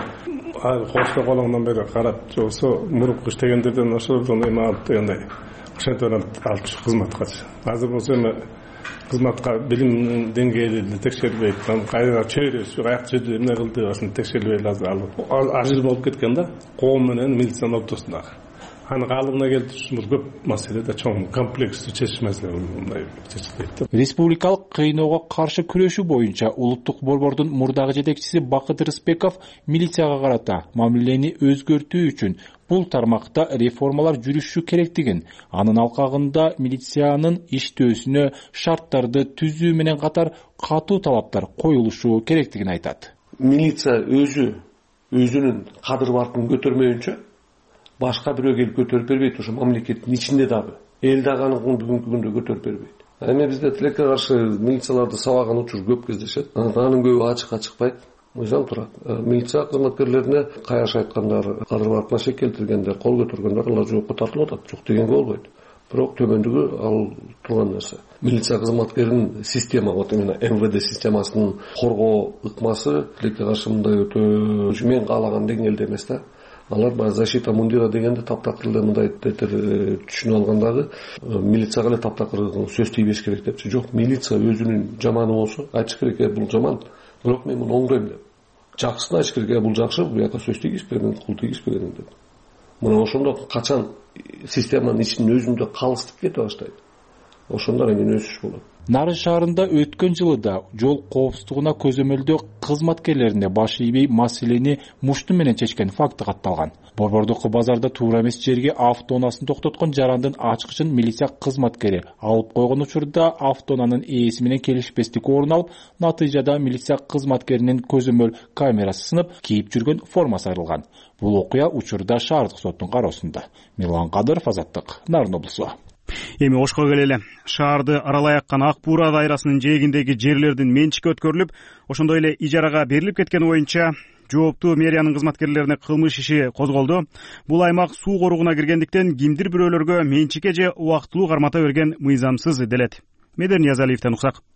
кошто колоңдон бери карап, жоксо мурунку иштегендерден ошолордон эми алып дегендей ошентип алып туруп кызматка. Азыр болсо эми кызматка билимдин деңгээли текшерилбейт, кайра чөйрөсү аяк жөдү эмне кылды асын текшерилбей азыр алып ажыр болуп кеткен да, коом менен милициянын ортосундагы. Аны калыбына келтиришimiz көп маселе да, чоң комплекстүү чечиш маселе мындай чечилбейт. Республикалык кыйноого каршы күрөшүү боюнча улуттук борбордун мурдагы жетекчиси Бакыт Рыспеков милицияга карата мамилени өзгөртүү үчүн бул тармакта реформалар жүрүшү керектигин, анын алкагында милициянын иштөөсүнө шарттарды түзүү менен катар катуу талаптар коюлушу керектигин айтат. Милиция өзү өзүнүн кадыр баркын көтөрмөйүнчө башка бирөө келип көтөрүп бербейт, ошо мамлекеттин ичинде дагы эл дагы аны бүгүнкү күндө көтөрүп бербейт. Эми бизде тилекке каршы милицияларды сабаган учур көп кездешет. Анын көбү ачыкка чыкпайт. Мыйзам турат. Милиция кызматкерлерине каяш айткандар, кадыр баркына шек келтиргендер, кол көтөргөндөр алар жоопко тартылып атат. Жок дегенге болбойт. Бирок төмөндүгү ал турган нерсе. Милиция кызматкеринин система, вот именно эм вэ дэ системасынын коргоо ыкмасы тилекке каршы мындай өтө мен каалаган деңгээлде эмес да. Алар баягы защита мундира дегенде таптакыр эле мындай түшүнүп алгандагы милицияга эле таптакыр сөз тийбеш керек депчи. Жок, милиция өзүнүн жаманы болсо айтыш керек, э бул жаман, бирок мен муну оңдойм деп. Жакшысын айтыш керек, э бул жакшы, бул жака сөз тийгиш берем, кул тийгиш берем деп. Мына ошондо качан системанын ичинин өзүндө калыстык кете баштайт, ошондо анан өсүш болот. Нарын шаарында өткөн жылы да жол коопсуздугуна көзөмөлдөө кызматкерлерине баш ийбей маселени мушту менен чечкен факты катталган. Борбордук базарда туура эмес жерге автоунаасын токтоткон жарандын ачкычын милиция кызматкери алып койгон учурда автоунаанын ээси менен келишпестик орун алып, натыйжада милиция кызматкеринин көзөмөл камерасы сынып, кийип жүргөн формасы айрылган. Бул окуя учурда шаардык соттун кароосунда. Мирлан Кадыров, Азаттык, Нарын облусу. Эми Ошко келели. Шаарды аралай аккан Ак Буура дайрасынын жээгиндеги жерлердин менчикке өткөрүлүп, ошондой эле ижарага берилип кеткени боюнча жооптуу мэриянын кызматкерлерине кылмыш иши козголду. Бул аймак суу коругуна киргендиктен кимдир бирөөлөргө менчикке же убактылуу кармата берген мыйзамсыз делет. Медер Ниязалиевден уксак.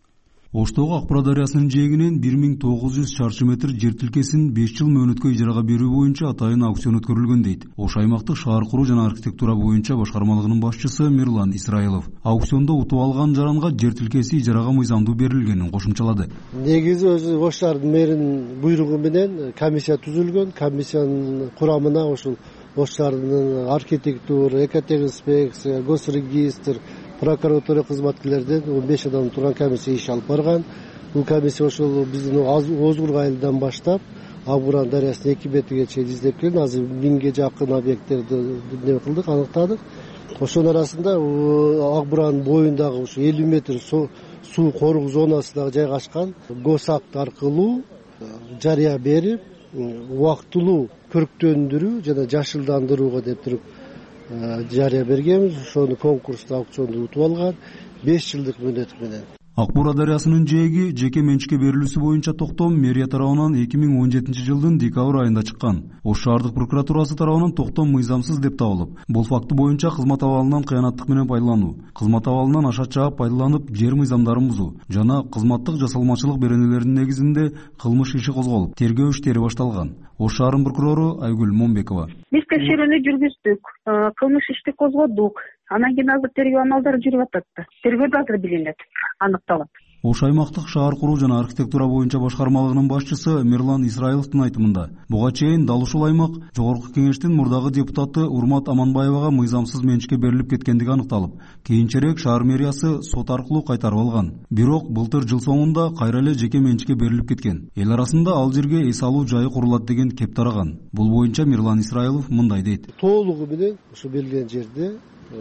Оштогу Ак Бура дарыясынын жээгинен бир миң тогуз жүз чарчы метр жер тилкесин беш жыл мөөнөткө ижарага берүү боюнча атайын аукцион өткөрүлгөн дейт Ош аймактык шаар куруу жана архитектура боюнча башкармалыгынын башчысы Мирлан Исраилов. Аукциондо утуп алган жаранга жер тилкеси ижарага мыйзамдуу берилгенин кошумчалады. Негизи өзү Ош шаарынын мэринин буйругу менен комиссия түзүлгөн. Комиссиянын курамына ушул Ош шаарынын архитектура, экотехинспекция, госрегистр, прокуратура кызматкерлеринен он беш адам турган комиссия иш алып барган. Бул комиссия ошол биздин Озгург айылынан баштап Ак Бура дарыясынын эки бетиге чейин издеп келген. Азыр миңге жакын объекттерди неме кылдык, аныктадык. Ошонун арасында Ак Буранын боюндагы ушу элүү метр суу корук зонасында жайгашкан госакт аркылуу жарыя берип, убактылуу көрктөндүрүү жана жашылдандырууга деп туруп жарыя бергенбиз. Ошону конкурста аукционду утуп алган беш жылдык мөөнөт менен. Ак Бура дарыясынын жээги жеке менчикке берилүүсү боюнча токтом мэрия тарабынан эки миң он жетинчи жылдын декабрь айында чыккан. Ош шаардык прокуратурасы тарабынан токтом мыйзамсыз деп табылып, бул факты боюнча кызмат абалынан кыянаттык менен пайдалануу, кызмат абалынан аша чаап пайдаланып жер мыйзамдарын бузуу жана кызматтык жасалмачылык беренелеринин негизинде кылмыш иши козголуп, тергөө иштери башталган. Ош шаарынын прокурору Айгүл Момбекова: Биз текшерүүнү жүргүздүк, кылмыш ишти козгодук. Анан кийин азыр тергөө амалдары жүрүп атат. Тергөөдө азыр билинет, аныкталат. Ош аймактык шаар куруу жана архитектура боюнча башкармалыгынын башчысы Мирлан Исраиловдун айтымында, буга чейин дал ушул аймак жогорку кеңештин мурдагы депутаты Урмат Аманбаевага мыйзамсыз менчикке берилип кеткендиги аныкталып, кийинчерээк шаар мэриясы сот аркылуу кайтарып алган. Бирок былтыр жыл соңунда кайра эле жеке менчикке берилип кеткен. Эл арасында ал жерге эс алуу жайы курулат деген кеп тараган. Бул боюнча Мирлан Исраилов мындай дейт: Толугу менен ушу берилген жерде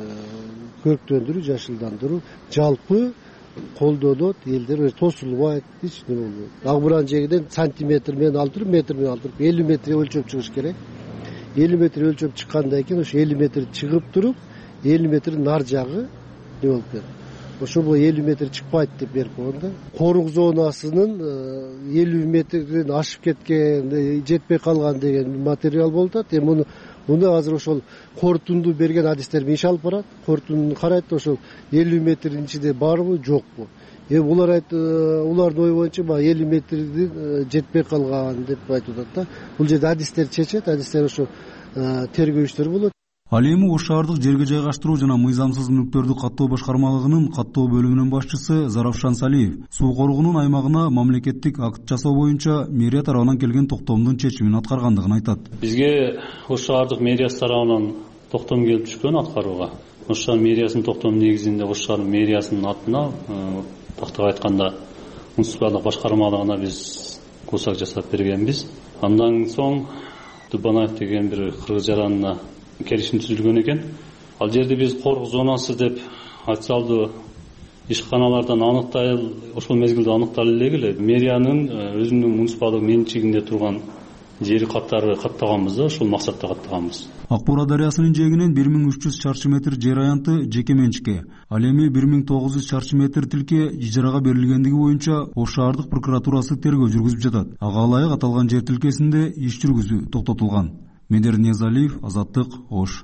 көрктөндүрүү, жашылдандыруу жалпы колдонот, элдер тосулбайт, эч неме болбойт. Ак Буранын жээгинен сантиметр менен алып туруп, метр менен алып туруп, элүү метр өлчөп чыгыш керек. элүү метр өлчөп чыккандан кийин ошо элүү метр чыгып туруп, элүү метрдин нар жагы не болуп кетет. Ошо бул элүү метр чыкпайт деп берип койгон да. Корук зонасынын элүү метрден ашып кеткен, жетпей калган деген материал болуп атат. Эми муну Муну азыр ошол корутунду берген адистерим иш алып барат. Корутун карайт, ошол элүү метрдин ичинде барбы, жокпу. Эми булар айт, улардын ою боюнча баягы элүү метрдин жетпей калган деп айтып атат да. Бул жерде адистер чечет, адистер ошо тергөө иштери болот. Ал эми Ош шаардык жерге жайгаштыруу жана мыйзамсыз мүлктөрдү каттоо башкармалыгынын каттоо бөлүмүнүн башчысы Заравшан Салиев суу коругунун аймагына мамлекеттик акт жасоо боюнча мэрия тарабынан келген токтомдун чечимин аткаргандыгын айтат. Бизге Ош шаардык мэриясы тарабынан токтом келип түшкөн аткарууга. Ош шаар мэриясынын токтому негизинде Ош шаар мэриясынын атына, тактык айтканда, муниципалдык башкармалыгына биз кусак жасап бергенбиз. Андан соң Дубанаев деген бир кыргыз жаранына келишим түзүлгөн экен. Ал жерде биз корук зонасы деп официалдуу ишканалардан аныктал, ошол мезгилде аныкталып эле мэриянын өзүнүн муниципалдык менчигинде турган жери каттары каттаганбыз да, ошол максатта каттаганбыз. Ак Бура дарыясынын жээгинен бир миң үч жүз чарчы метр жер аянты жеке менчикке, ал эми бир миң тогуз жүз чарчы метр тилке ижарага берилгендиги боюнча Ош шаардык прокуратурасы тергөө жүргүзүп жатат. Ага ылайык аталган жер тилкесинде иш жүргүзүү токтотулган. Медер Ниязалиев, Азаттык, Ош.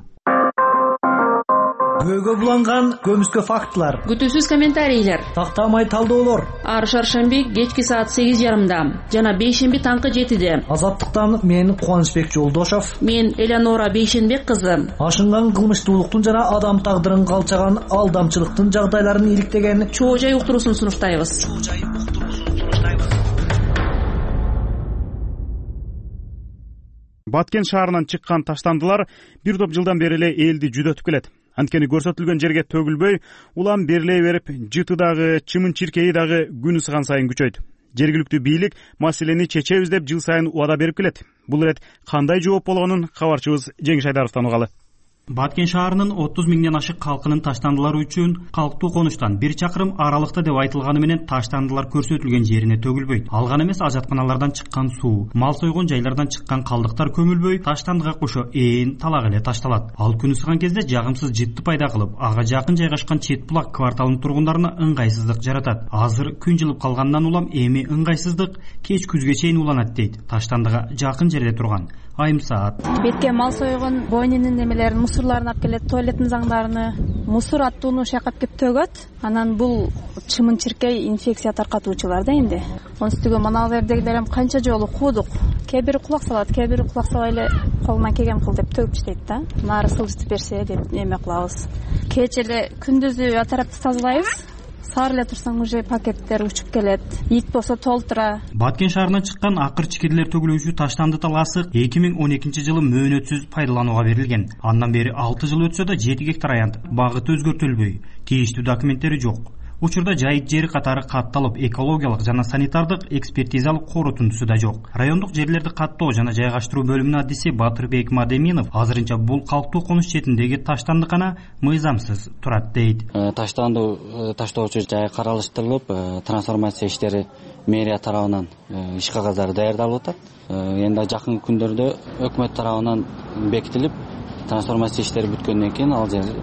Күбөгө буланган көмүскө фактылар, күтүүсүз комментарийлер, тактамай талдоолор. Ар шаршемби кечки саат сегиз жарымда жана бейшемби таңкы жетиде. Азаттыктан мен Кубанычбек Жолдошов, мен Элеонора Бейшенбек кызы. Ашынган кылмыштуулуктун жана адам тагдырын калчаган алдамчылыктын жагдайларын иликтеген чоо жай уктуруусун сунуштайбыз. Баткен шаарынан чыккан таштандылар бир топ жылдан бери эле элди жүдөтүп келет. Анткени көрсөтүлгөн жерге төгүлбөй, улам бериле берип, жыты дагы, чымын чиркеи дагы күн ысыган сайын күчөйт. Жергиликтүү бийлик маселени чечебиз деп жыл сайын убада берип келет. Бул ирет кандай жооп болгонун кабарчыбыз Жеңиш Айдаровдон угалы. Баткен шаарынын отуз миңден ашык калкынын таштандылар үчүн калктуу конуштан бир чакырым аралыкта деп айтылганы менен таштандылар көрсөтүлгөн жерине төгүлбөйт. Алган эмес ажатканалардан чыккан суу, мал сойгон жайлардан чыккан калдыктар көмүлбөй, таштандыга кошо ээн талак эле ташталат. Ал күн ысыган кезде жагымсыз жытты пайда кылып, ага жакын жайгашкан чет булак кварталынын тургундарына ыңгайсыздык жаратат. Азыр күн жылып калгандан улам эми ыңгайсыздык кеч күзгө чейин уланат дейт таштандыга жакын жерде турган Айым Саат. Бетке мал сойгон бойнунун немелерин, мусурларын алып келет, туалеттин заңдарыны, мусор аттууну шайкап кеп төгөт, анан бул чымын чиркей инфекция таркатуучулар да энди. Анын үстүгө мына жердегилер канча жолу куудук. Кээ бири кулак салат, кээ бири кулак сала эле колунан келген кыл деп төгүп иштейт да. Нары сылжытып берсе деп эме кылабыз. Кеч эле күндүзү атарапты тазалайбыз. Саар эле турсаң уже пакеттер учуп келет. Ит болсо толтура. Баткен шаарынан чыккан акыр чикирлер төгүлүүчү таштанды талаасы эки миң он экинчи жылы мөөнөтсүз пайдаланууга берилген. Андан бери алты жыл өтсө да жети гектар аянт багыты өзгөртүлбөй, тийиштүү документтери жок. Учурда жайыт жери катары катталып, экологиялык жана санитардык экспертизалык корутундусу да жок. Райондук жерлерди каттоо жана жайгаштыруу бөлүмүнүн адиси Батырбек Мадеминов азырынча бул калктуу конуш четиндеги таштандыкана мыйзамсыз турат дейт. Таштанды таштоочу жай каралыштырылып, трансформация иштери мэрия тарабынан иш кагаздары даярдалып атат. Эми жакын күндөрдө өкмөт тарабынан бекитилип, трансформация иштери бүткөндөн кийин ал жерге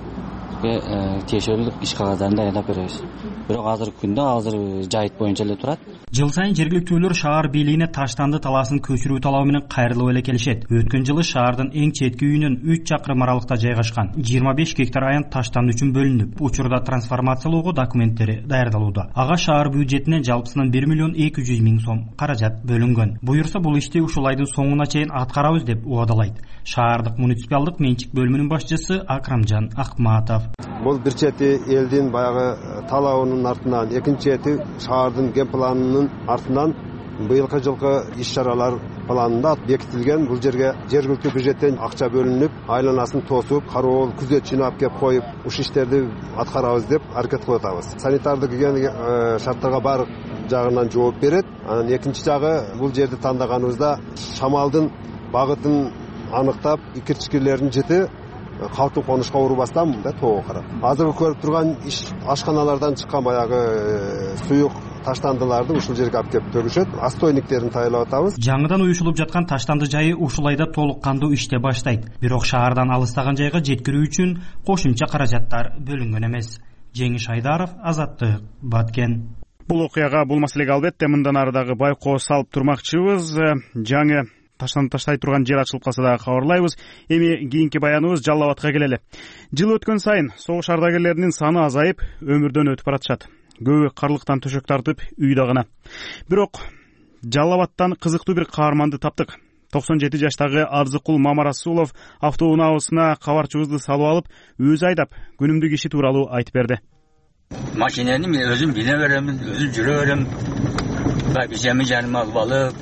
тиешелүү иш кагаздарын даярдап беребиз. Бирок азыркы күндө азыр жайыт боюнча эле турат. Жыл сайын жергиликтүүлөр шаар бийлигине таштанды талаасын көчүрүү талабы менен кайрылып эле келишет. Өткөн жылы шаардын эң четки үйүнөн үч чакырым аралыкта жайгашкан жыйырма беш гектар аянт таштанды үчүн бөлүнүп, учурда трансформациялоого документтери даярдалууда. Ага шаар бюджетинен жалпысынан бир миллион эки жүз миң сом каражат бөлүнгөн. Буюрса бул ишти ушул айдын соңуна чейин аткарабыз деп убадалайт шаардык муниципалдык менчик бөлүмүнүн башчысы Акрамжан Акматов. Бул бир чети элдин баягы талабынын артынан, экинчи чети шаардын ген планынын артынан быйылкы жылкы иш-чаралар планында бекитилген. Бул жерге жергиликтүү бюджеттен акча бөлүнүп, айланасын тосуп, кароол күзөт жыйнап кеп коюп, ушул иштерди аткарабыз деп аракет кылып атабыз. Санитардык шарттарга баардык жагынан жооп берет. Анан экинчи жагы бул жерди тандаганыбызда шамалдын багытын аныктап, икир-чикирлердин жыты калктуу конушка урбастан да тоого карап. Азыркы көрүп турган иш ашканалардан чыккан баягы суюк таштандыларды ушул жерге алып келип төгүшөт. Астойниктерин тайлап атабыз. Жаңыдан уюшулуп жаткан таштанды жайы ушул айда толук кандуу иште баштайт. Бирок шаардан алыстаган жайга жеткирүү үчүн кошумча каражаттар бөлүнгөн эмес. Жеңиш Айдаров, Азаттык, Баткен. Бул окуяга, бул маселеге албетте мындан ары дагы байкоо салып турмакчыбыз. Жаңы таштанды таштай турган жер ачылып калса дагы кабарлайбыз. Эми кийинки баяныбыз Жалал абадка келели. Жыл өткөн сайын согуш ардагерлеринин саны азайып, өмүрдөн өтүп баратышат. Көбү карлыктан төшөк тартып үйдө гана. Бирок Жалал абадтан кызыктуу бир каарманды таптык. токсон жети жаштагы Арзыкул Мамарасулов автоунаабысына кабарчыбызды салып алып, өзү айдап күнүмдүк иши тууралуу айтып берди. Машинени мен өзүм бине беремин, өзүм жүрө берем. Бабижеми жаныма алып алып.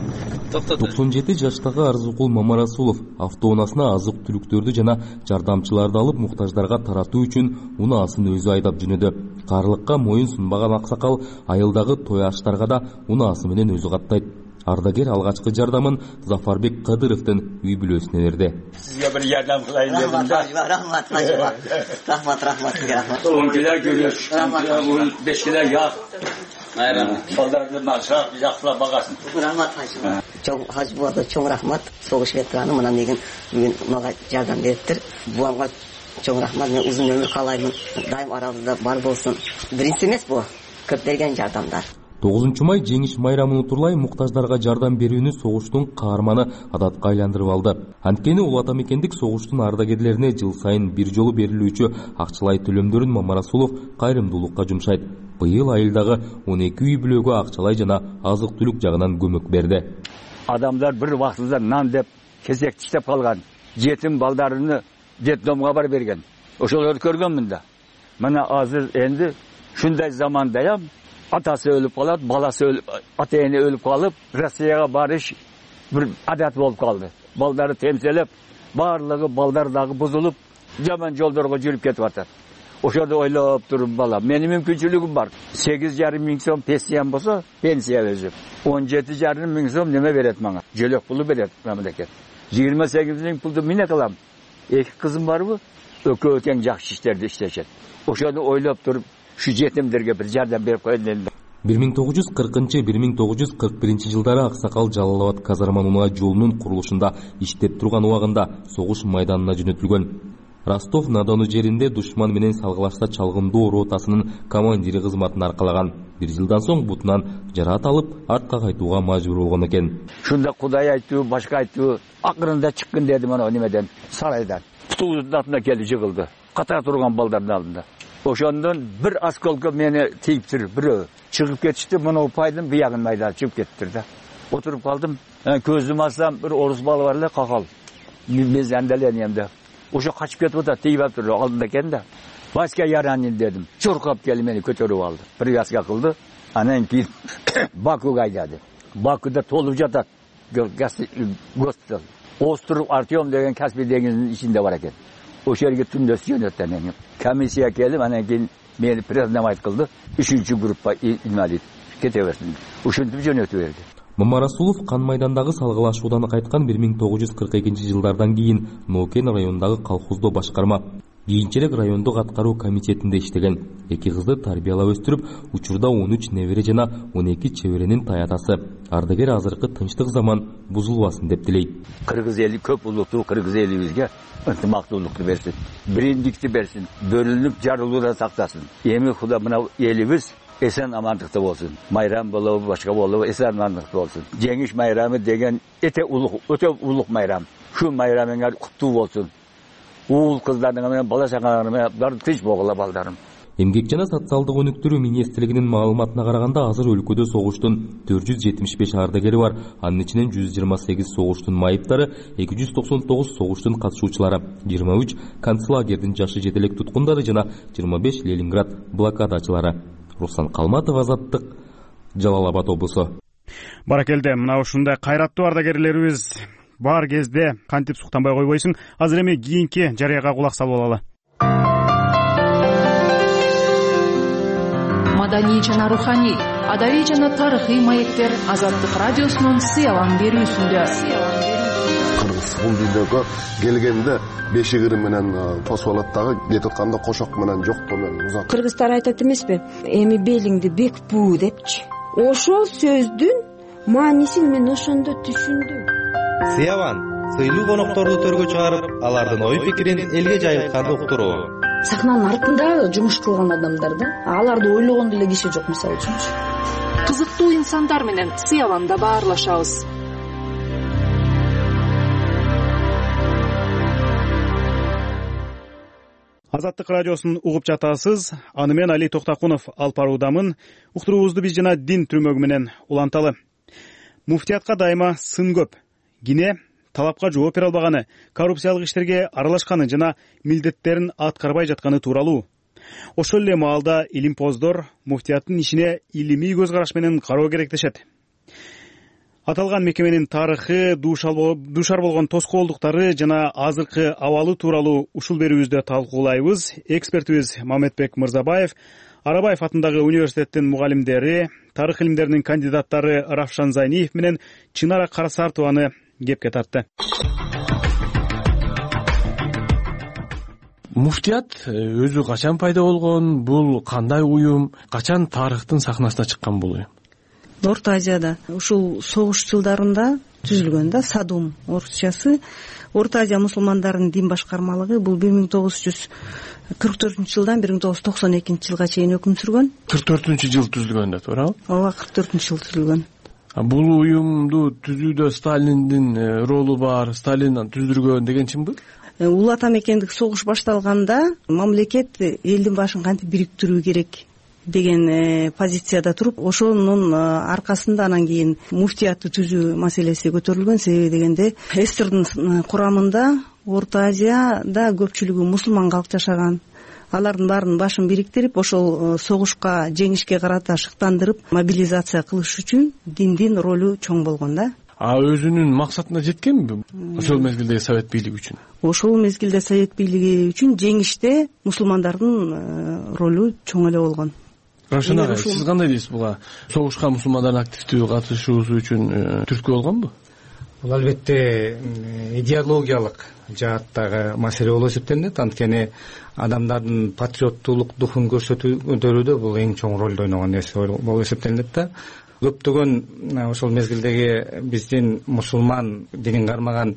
токсон жети жаштагы Арзыкул Мамарасулов автоунаасына азык-түлүктөрдү жана жардамчыларды алып муктаждарга таратуу үчүн унаасын өзү айдап жөнөдү. Карлыкка моюн сунбаган аксакал айылдагы той аштарга да унаасы менен өзү каттайт. Ардагер алгачкы жардамын Зафарбек Кадыровдун үй бүлөсүнө берди. Сизге бир жардам кылайын дедим да. Рахмат, рахмат. Рахмат, рахмат, рахмат. он кило күрөш, беш кило яг. Айран, балдарды максат, жаксылап багасын. Рахмат, хажы. Чоң хажы болду, чоң рахмат. Согуш ветераны мына деген бүгүн мага жардам бериптир. Буга чоң рахмат. Мен узун өмүр каалаймын. Дайым арабызда бар болсун. Биринчи эмес бу. Көп берген жардамдар. тогузунчу май жеңиш майрамын утурлай муктаждарга жардам берүүнү согуштун каарманы адатка айландырып алды. Анткени ул ата мекендик согуштун ардагерлерине жыл сайын бир жолу берилүүчү акчалай төлөмдөрүн Мамарасулов кайрымдуулукка жумшайт. Быйыл айылдагы он эки үй бүлөгө акчалай жана азык-түлүк жагынан көмөк берди. Адамдар бир вакытында нан деп кезек иштеп калган. Жетим балдарыны детдомго бар берген. Ошолорду көргөнмүн да. Мына азыр энди шундай замандаям атасы өлүп калат, баласы өлүп, ата-эне өлүп калып, Россияга барыш бир адат болуп калды. Балдары темселеп, барлыгы балдар дагы бузулуп, жаман жолдорго жүрүп кетип атат. Ошондо ойлоп туруп балам, менин мүмкүнчүлүгүм бар. сегиз жарым миң сом пенсиям болсо, пенсия өзү. он жети жарым миң сом неме берет мага? Жөлөк пулу берет мамлекет. жыйырма сегиз миң пулду мен кылам. Эки кызым барбы? Экөө тең жакшы иштерди иштешет. Ошону ойлоп туруп, şu жетимдерге бир жардам берип коеюн дедим. бир миң тогуз жүз кыркынчы бир миң тогуз жүз кырк биринчи жылдары Аксакал Жалал абад казарма унаа жолунун курулушунда иштеп турган убагында согуш майданына жөнөтүлгөн. Ростов Надону жеринде душман менен салгылашта чалгындоо ротасынын командири кызматын аркалаган. Бир жылдан соң бутунан жараат алып, артка кайтууга мажбур болгон экен. Шунда Кудай айтты, башка айтты, акырында чыккын дедим ана немеден, сарайдан. суудун атына келип жыгылды. Катар турган балдардын алдында. Ошондон бир осколка мени тийиптир, бирөө чыгып кетишти. Муну пайдын биягын майдалап чыгып кеттир да. Отуруп калдым. Көзүмдү ачсам, бир орус балы бар эле, какал. Мен зандаленем да. Ошо качып кетип атат, тийип атыр алдында экен да. Васька яранин дедим. Чуркап келип мени көтөрүп алды. Привязка кылды. Анан кийин Бакуга айдады. Бакуда толуп жатат. Госпиталь. Остров Артем деген Каспий деңизинин ичинде бар экен. Ошол жерге түндө жөнөттү анан. Комиссия келип, анан кийин мени признавать кылды. үчүнчү группа инвалид. Кете берсин. Ушинтип жөнөтүп берди. Мамарасулов кан майдандагы салгылашуудан кайткан бир миң тогуз жүз кырк экинчи жылдардан кийин Нокен районундагы колхоздо башкарма, кийинчерээк райондук аткаруу комитетинде иштеген. Эки кызды тарбиялап өстүрүп, учурда он үч небере жана он эки чеберенин таятасы. Ардагер азыркы тынчтык заман бузулбасын деп тилейт. Кыргыз эли көп улуттуу кыргыз элибизге ынтымактуулукту берсин, бириндикти берсин, бөлүнүп жарылуудан сактасын. Эми Кудай мына элибиз эсен амандыкта болсун. Майрам болобу, башка болобу, эсен амандыкта болсун. Жеңиш майрамы деген эте улук, өтө улук майрам. Şu майрамыңар куттуу болсун. Уул кыздардын менен бала чагаларың менен баары тынч болгула балдарым. Эмгек жана социалдык өнүктүрүү министрлигинин маалыматына караганда азыр өлкөдө согуштун төрт жүз жетимиш беш ардагери бар. Анын ичинен жүз жыйырма сегиз согуштун майыптары, эки жүз токсон тогуз согуштун катышуучулары, жыйырма үч концлагердин жашы жетелек туткундары жана жыйырма беш Ленинград блокадачылары. Руслан Калматов, Азаттык, Жалал Абад облусу. Баракелде, мына ушундай кайраттуу ардагерлерибиз бар кезде кантип суктанбай койбойсуң. Азыр эми кийинки жарыяга кулак салып алалы. Маданий жана руханий, адабий жана тарыхый маектер Азаттык радиосунун сыялан берүүсүндө. Кыргыз бул дүйнөгө келгенде бешигири менен посвалаттагы кетип атканда кошок менен жоктоо менен узат. Кыргыздар айтат эмеспи? Эми белиңди бек буу депчи. Ошол сөздүн маанисин мен ошондо түшүндүм. Сыялан сыйлуу конокторду төргө чыгарып, алардын ой пикирин элге жайылтканды уктуруу. Сахнанын артында жумуш кылган адамдар да, аларды ойлогон деле киши жок мисалы үчүн. Кызыктуу инсандар менен сыяланда баарлашабыз. Азаттык радиосун угуп жатасыз. Аны мен Али Токтакунов алып баруудамын. Уктуруубузду биз жана дин түрмөгү менен уланталы. Муфтиятка дайыма сын көп. Кине талапка жооп бере албаганы, коррупциялык иштерге аралашканы жана милдеттерин аткарбай жатканы тууралуу. Ошол эле маалда илимпоздор муфтияттын ишине илимий көз караш менен кароо керек дешет. Аталган мекеменин тарыхы, дуушар болгон тоскоолдуктары жана азыркы абалы тууралуу ушул берүүбүздө талкуулайбыз. Экспертибиз Мамедбек Мырзабаев, Арабаев атындагы университеттин мугалимдери, тарых илимдеринин кандидаттары Равшан Зайниев менен Чынара Карасартованы кепке тартты. Муфтият өзү качан пайда болгон, бул кандай уюм, качан тарыхтын сахнасына чыккан бул уюм? Орто Азияда ушул согуш жылдарында түзүлгөн да, Садум орусчасы. Орто Азия мусулмандарынын дин башкармалыгы бул бир миң тогуз жүз кырк төртүнчү жылдан бир миң тогуз жүз токсон экинчи жылга чейин өкүм сүргөн. кырк төртүнчү жыл түзүлгөн да, туурабы? Ооба, кырк төртүнчү жыл түзүлгөн. Бул уюмду түзүүдө Сталиндин ролу бар, Сталин түздүргөн деген чынбы? Улуу ата мекендик согуш башталганда мамлекет элдин башын кантип бириктирүү керек деген позицияда туруп, ошонун аркасында анан кийин муфтиятты түзүү маселеси көтөрүлгөн. Себеби дегенде СССРдин курамында Орто Азияда көпчүлүгү мусулман калк жашаган. Алардын баарынын башын бириктирип, ошол согушка, жеңишке карата шыктандырып, мобилизация кылыш үчүн диндин ролу чоң болгон да. А өзүнүн максатына жеткенби ошол мезгилдеги совет бийлиги үчүн? Ошол мезгилде совет бийлиги үчүн жеңиште мусулмандардын ролу чоң эле болгон. Равшан ага, сиз кандай дейсиз буга? Согушка мусулмандардын активдүү катышуусу үчүн түрткү болгонбу? Бул албетте идеологиялык жааттагы маселе болуп эсептелинет. Анткени адамдардын патриоттуулук духун көрсөтүүдө бул эң чоң ролду ойногон нерсе болуп эсептелинет да. Көптөгөн ошол мезгилдеги биздин мусулман динин кармаган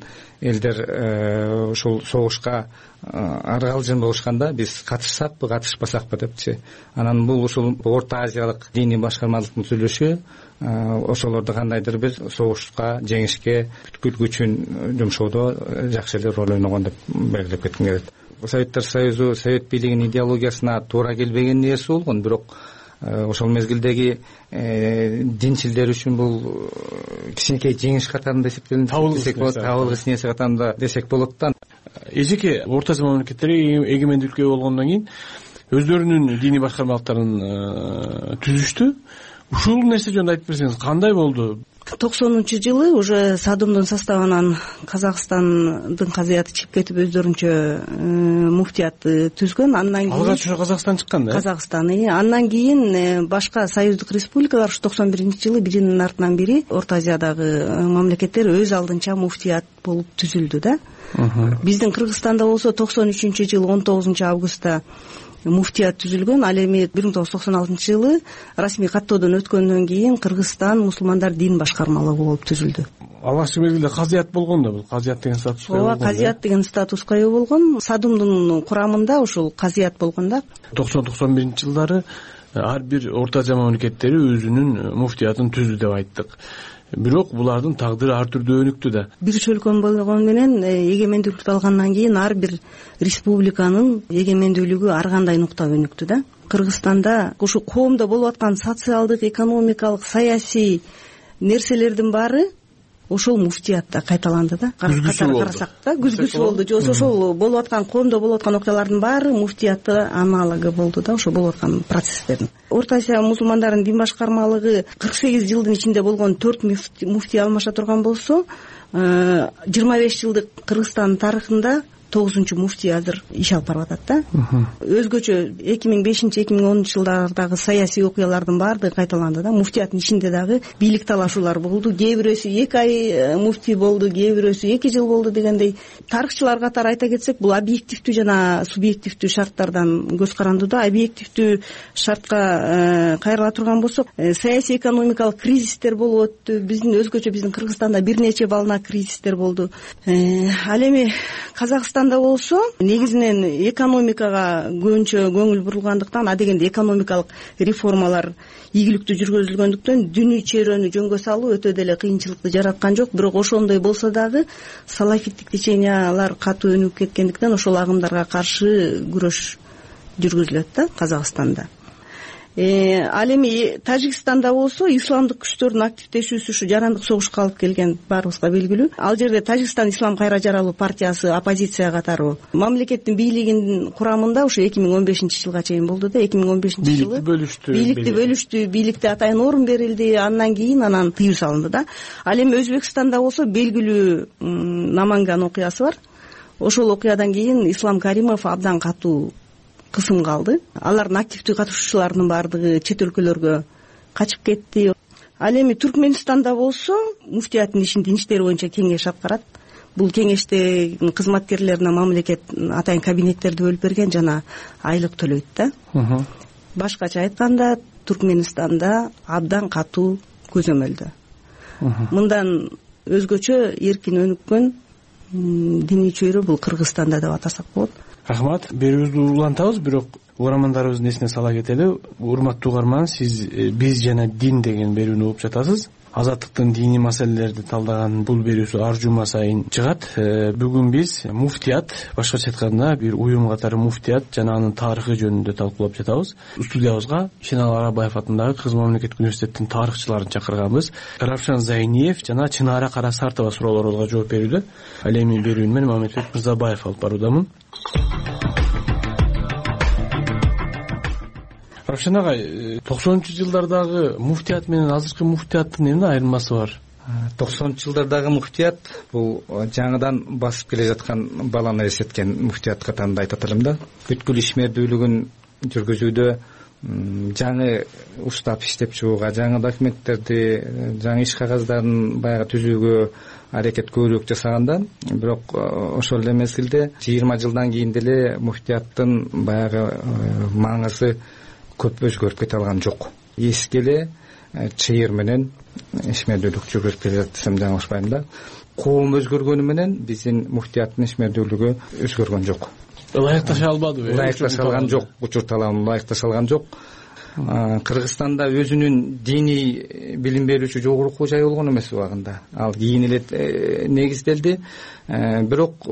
элдер ушул согушка аргалжын болушканда биз катышсакпы катышпасакпы депчи. Анан бул ушул Орто Азиялык диний башкармалыктын сүйлөшү ошолорду кандайдыр бир согушка жеңишке бүткүл күчүн жумшоодо жакшы эле роль ойногон деп белгилеп кетким келет. Советтер Союзу совет бийлигинин идеологиясына туура келбеген нерсе болгон, бирок ошол мезгилдеги динчилдер үчүн бул кичинекей жеңиш катарында эсептелинет десек болот, табылгыс нерсе катарында десек болот да. Эжеке Орто Азия мамлекеттери эгемендүүлүккө болгондон кийин өздөрүнүн диний башкармалыктарын түзүштү. Ушул нерсе жөнүндө айтып берсеңиз, кандай болду? токсонунчу жылы уже Садумдун составынан Казакстандын казыяты чыгып кетип өздөрүнчө муфтият түзгөн. Андан кийин алгач ушу Казакстан чыккан да. Казакстан. Андан кийин башка союздук республикалар ушу токсон биринчи жылы биринин артынан бири Орто Азиядагы мамлекеттер өз алдынча муфтият болуп түзүлдү да. Биздин Кыргызстанда болсо токсон үчүнчү жылы он тогузунчу августта муфтият түзүлгөн. Ал эми бир миң тогуз жүз токсон алтынчы жылы расмий каттоодон өткөндөн кийин Кыргызстан мусулмандар дин башкармалыгы болуп түзүлдү. Алгачкы мезгилде казыят болгон да, бул казыят деген статуска болгон. Ооба, казыят деген статуска ээ болгон. Садумдун курамында ушул казыят болгон да. токсон токсон биринчи жылдары ар бир Орто Азия мамлекеттери өзүнүн муфтиятын түздү деп айттык. Бирок булардын тагдыры ар түрдүү өнүктү да. Бир чөлкөн болгону менен эгемендүүлүктү алгандан кийин ар бир республиканын эгемендүүлүгү ар кандай нукта өнүктү да. Кыргызстанда ушу коомдо болуп аткан социалдык, экономикалык, саясий нерселердин баары ошол муфтиятта кайталанды да. Катары карасак да, күзгүсү болду. Же ошол болуп аткан коомдо болуп аткан окуялардын баары муфтиятта аналогы болду да, ошо болуп аткан процесстердин. Орто Азия мусулмандарынын дин башкармалыгы кырк сегиз жылдын ичинде болгон төрт муфтий алмаша турган болсо, жыйырма беш жылдык Кыргызстан тарыхында тогузунчу муфтий азыр иш алып барып атат да. Өзгөчө эки миң бешинчи эки миң онунчу жылдардагы саясий окуялардын баардыгы кайталанды да. Муфтияттын ичинде дагы бийлик талашуулар болду. Кээ бирөөсү эки ай муфтий болду, кээ бирөөсү эки жыл болду дегендей. Тарыхчылар катары айта кетсек, бул объективдүү жана субъективдүү шарттардан көз каранды да. Объективдүү шартка кайрыла турган болсок, саясий экономикалык кризистер болуп өттү. Биздин өзгөчө биздин Кыргызстанда бир нече бална кризистер болду. Ал эми Казакстанда болсо негизинен экономикага көбүнчө көңүл бурулгандыктан, а дегенде экономикалык реформалар ийгиликтүү жүргүзүлгөндүктөн дүйнө чөйрөнү жөнгө салуу өтө деле кыйынчылыкты жараткан жок. Бирок ошондой болсо дагы салафиттик течениялар катуу өнүгүп кеткендиктен ошол агымдарга каршы күрөш жүргүзүлөт да Казакстанда. Ал эми Тажикстанда болсо исламдык күчтөрдүн активдешүүсү ушу жарандык согушка алып келген баарыбызга белгилүү. Ал жерде Тажикстан Ислам кайра жаралуу партиясы оппозиция катары мамлекеттин бийлигинин курамында ушу эки миң он бешинчи жылга чейин болду да. эки миң он бешинчи жылы бийликти бөлүштү. Бийликти бөлүштү, бийликте атайын орун берилди. Андан кийин анан тыюу салынды да. Ал эми Өзбекстанда болсо белгилүү Наманган окуясы бар. Ошол окуядан кийин Ислам Каримов абдан катуу кысымга алды. Алардын активдүү катышуучуларынын баардыгы чет өлкөлөргө качып кетти. Ал эми Түркмөнстанда болсо муфтияттын ишин дин иштери боюнча кеңеш аткарат. Бул кеңеште кызматкерлерине мамлекет атайын кабинеттерди бөлүп берген жана айлык төлөйт да. Башкача айтканда Түркмөнстанда абдан катуу көзөмөлдө. Мындан өзгөчө эркин өнүккөн диний чөйрө бул Кыргызстанда деп атасак болот. Рахмат, берүүбүздү улантабыз, бирок угармандарыбыздын эсине сала кетели. Урматтуу угарман, сиз биз жана дин деген берүүнү угуп жатасыз. Азаттыктын диний маселелерди талдаган бул берүүсү ар жума сайын чыгат. Бүгүн биз муфтият, башкача айтканда бир уюм катары муфтият жана анын тарыхы жөнүндө талкуулап жатабыз. Студиябызга Чынара Арабаев атындагы Кыргыз мамлекеттик университетинин тарыхчыларын чакырганбыз. Равшан Зайниев жана Чынара Карасартова суроолорубузга жооп берүүдө. Ал эми берүүнү мен Мамедбек Мырзабаев алып баруудамын. Равшан агай, токсонунчу жылдардагы муфтият менен азыркы муфтияттын эмне айырмасы бар? токсонунчу жылдардагы муфтият бул жаңыдан басып келе жаткан баланы эсеткен муфтият катарында айтат элем да. Бүткүл ишмердүүлүгүн жүргүзүүдө жаңы уштап иштеп чыгууга, жаңы документтерди, жаңы иш кагаздарын баягы түзүүгө аракет көбүрөөк жасаганда, бирок ошол эле мезгилде жыйырма жылдан кийин деле муфтияттын баягы маңызы көп өзгөрүп кете алган жок. Эски эле чыйыр менен ишмердүүлүк жүргүзүп келе жатат десем жаңылышпайм да. Коом өзгөргөнү менен биздин муфтияттын ишмердүүлүгү өзгөргөн жок. Ылайыкташа албадыбы? Ылайыкташа алган жок, учур талабын ылайыкташа алган жок. Кыргызстанда өзүнүн диний билим берүүчү жогорку окуу жайы болгон эмес убагында. Ал кийин эле негизделди. Бирок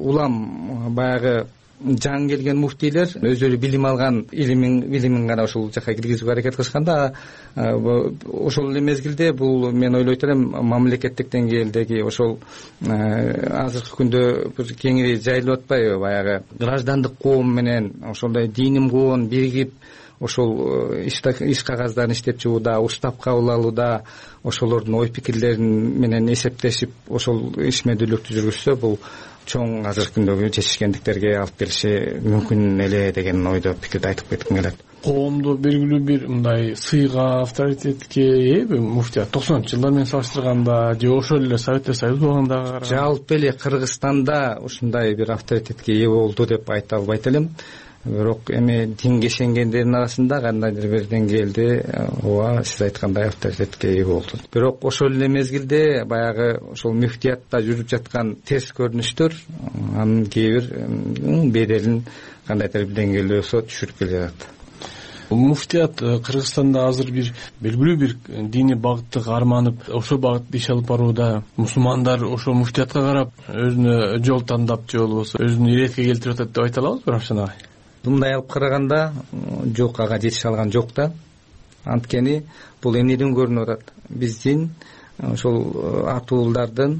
улам баягы жаңы келген муфтийлер өздөрү билим алган илимин билимин гана ошол жака киргизүүгө аракет кылышканда, ошол эле мезгилде бул мен ойлойт элем мамлекеттик деңгээлдеги ошол азыркы күндө бир кеңири жайылып атпайбы, баягы граждандык коом менен ошондой диним коом биригип ошол иш кагаздарын иштеп чыгууда, уштап кабыл алууда, ошолордун ой пикирлерин менен эсептешип ошол ишмердүүлүктү жүргүзсө, бул чоң азыркы күндөгү жетишкендиктерге алып келиши мүмкүн эле деген ойдо пикирди айтып кетким келет. Коомдо белгилүү бир мындай сыйга, авторитетке ээби муфтият токсонунчу жылдар менен салыштырганда, же ошол эле Советтер Союзу убагындагы жалпы эле Кыргызстанда ушундай бир авторитетке ээ болду деп айта албайт элем. Бирок эми динге ишенгендердин арасында кандайдыр бир деңгээлде ооба сиз айткандай авторитетке ээ болду. Бирок ошол эле мезгилде баягы ошол муфтиятта жүрүп жаткан терс көрүнүштөр анын кээ бир беделин кандайдыр бир деңгээлде болсо түшүрүп келе жатат. Муфтият Кыргызстанда азыр бир белгилүү бир диний багытты карманып, ошол багытта иш алып барууда. Мусулмандар ошол муфтиятка карап өзүнө жол тандап же болбосо өзүн иретке келтирип атат деп айта алабызбы, Равшан агай? Мындай алып караганда жок, ага жетише алган жок да. Анткени бул эмнеден көрүнүп атат? Биздин ошол атуулдардын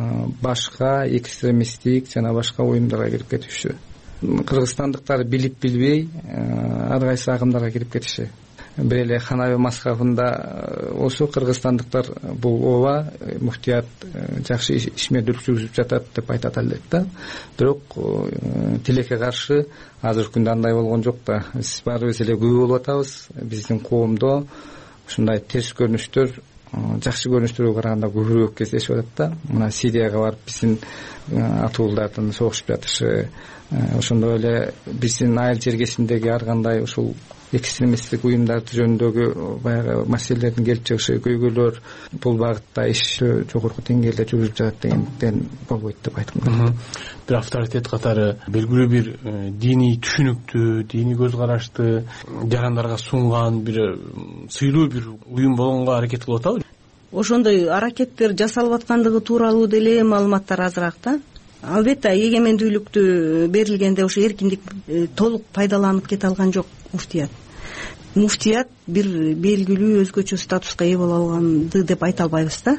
башка экстремисттик жана башка уюмдарга кирип кетиши. Кыргызстандыктар билип билбей ар кайсы агымдарга кирип кетиши. Бир эле Ханаби мазхабында болсо кыргызстандыктар бул ооба муфтият жакшы ишмердүүлүк жүргүзүп жатат деп айтат элек да. Бирок тилекке каршы азыркы күндө андай болгон жок да. Биз баарыбыз эле күбө болуп атабыз. Биздин коомдо ушундай терс көрүнүштөр жакшы көрүнүштөргө караганда көбүрөөк кездешип атат да. Мына Сирияга барып биздин атуулардын согушуп жатышы, ошондой эле биздин айыл жергесиндеги ар кандай ушул экстремисттик уюмдар жөнүндөгү баягы маселелердин келип чыгышы, көйгөйлөр бул багытта иш жогорку деңгээлде жүрүп жатат дегенден болбойт деп айткым келет. Бир авторитет катары белгилүү бир диний түшүнүктүү, диний көз карашты жарандарга сунган бир сыйлуу бир уюм болгонго аракет кылып атабы? Ошондой аракеттер жасалып аткандыгы тууралуу деле маалыматтар азыраак да. Албетте эгемендүүлүктү берилгенде ошо эркиндик толук пайдаланып кете алган жок муфтият. Муфтият бир белгилүү өзгөчө статуска ээ боло алганды деп айта албайбыз да.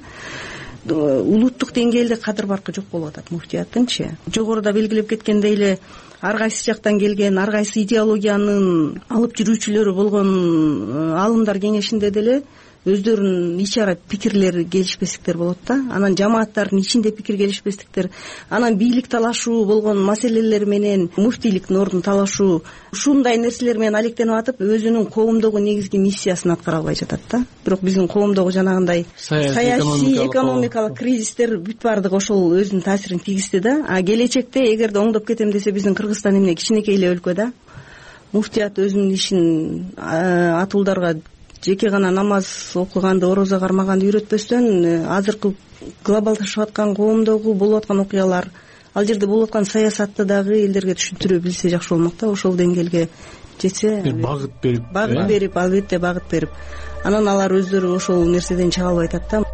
Улуттук деңгээлде кадыр баркы жок болуп атат муфтияттынчы. Жогоруда белгилеп кеткендей эле ар кайсы жактан келген, ар кайсы идеологиянын алып жүрүүчүлөрү болгон аалымдар кеңешинде деле өздөрүнүн ич ара пикирлери келишпестиктер болот да. Анан жамааттардын ичинде пикир келишпестиктер, анан бийлик талашуу болгон маселелер менен муфтийликтин ордун талашуу, ушундай нерселер менен алектенип атып, өзүнүн коомдогу негизги миссиясын аткара албай жатат да. Бирок биздин коомдогу жанагындай саясий, экономикалык кризистер бүт баардыгы ошол өзүнүн таасирин тийгизди да. А келечекте эгерде оңдоп кетем десе, биздин Кыргызстан эмне кичинекей эле өлкө да. Муфтият өзүнүн ишин атуулдарга жеке гана намаз окуганды, орозо кармаганды үйрөтпөстөн, азыркы глобалдашып аткан коомдогу болуп аткан окуялар, ал жерде болуп аткан саясатты дагы элдерге түшүндүрө билсе жакшы болмок да. Ошол деңгээлге жетсе, бир багыт берип, багыт берип, албетте багыт берип, анан алар өздөрү ошол нерседен чыга албай атат да.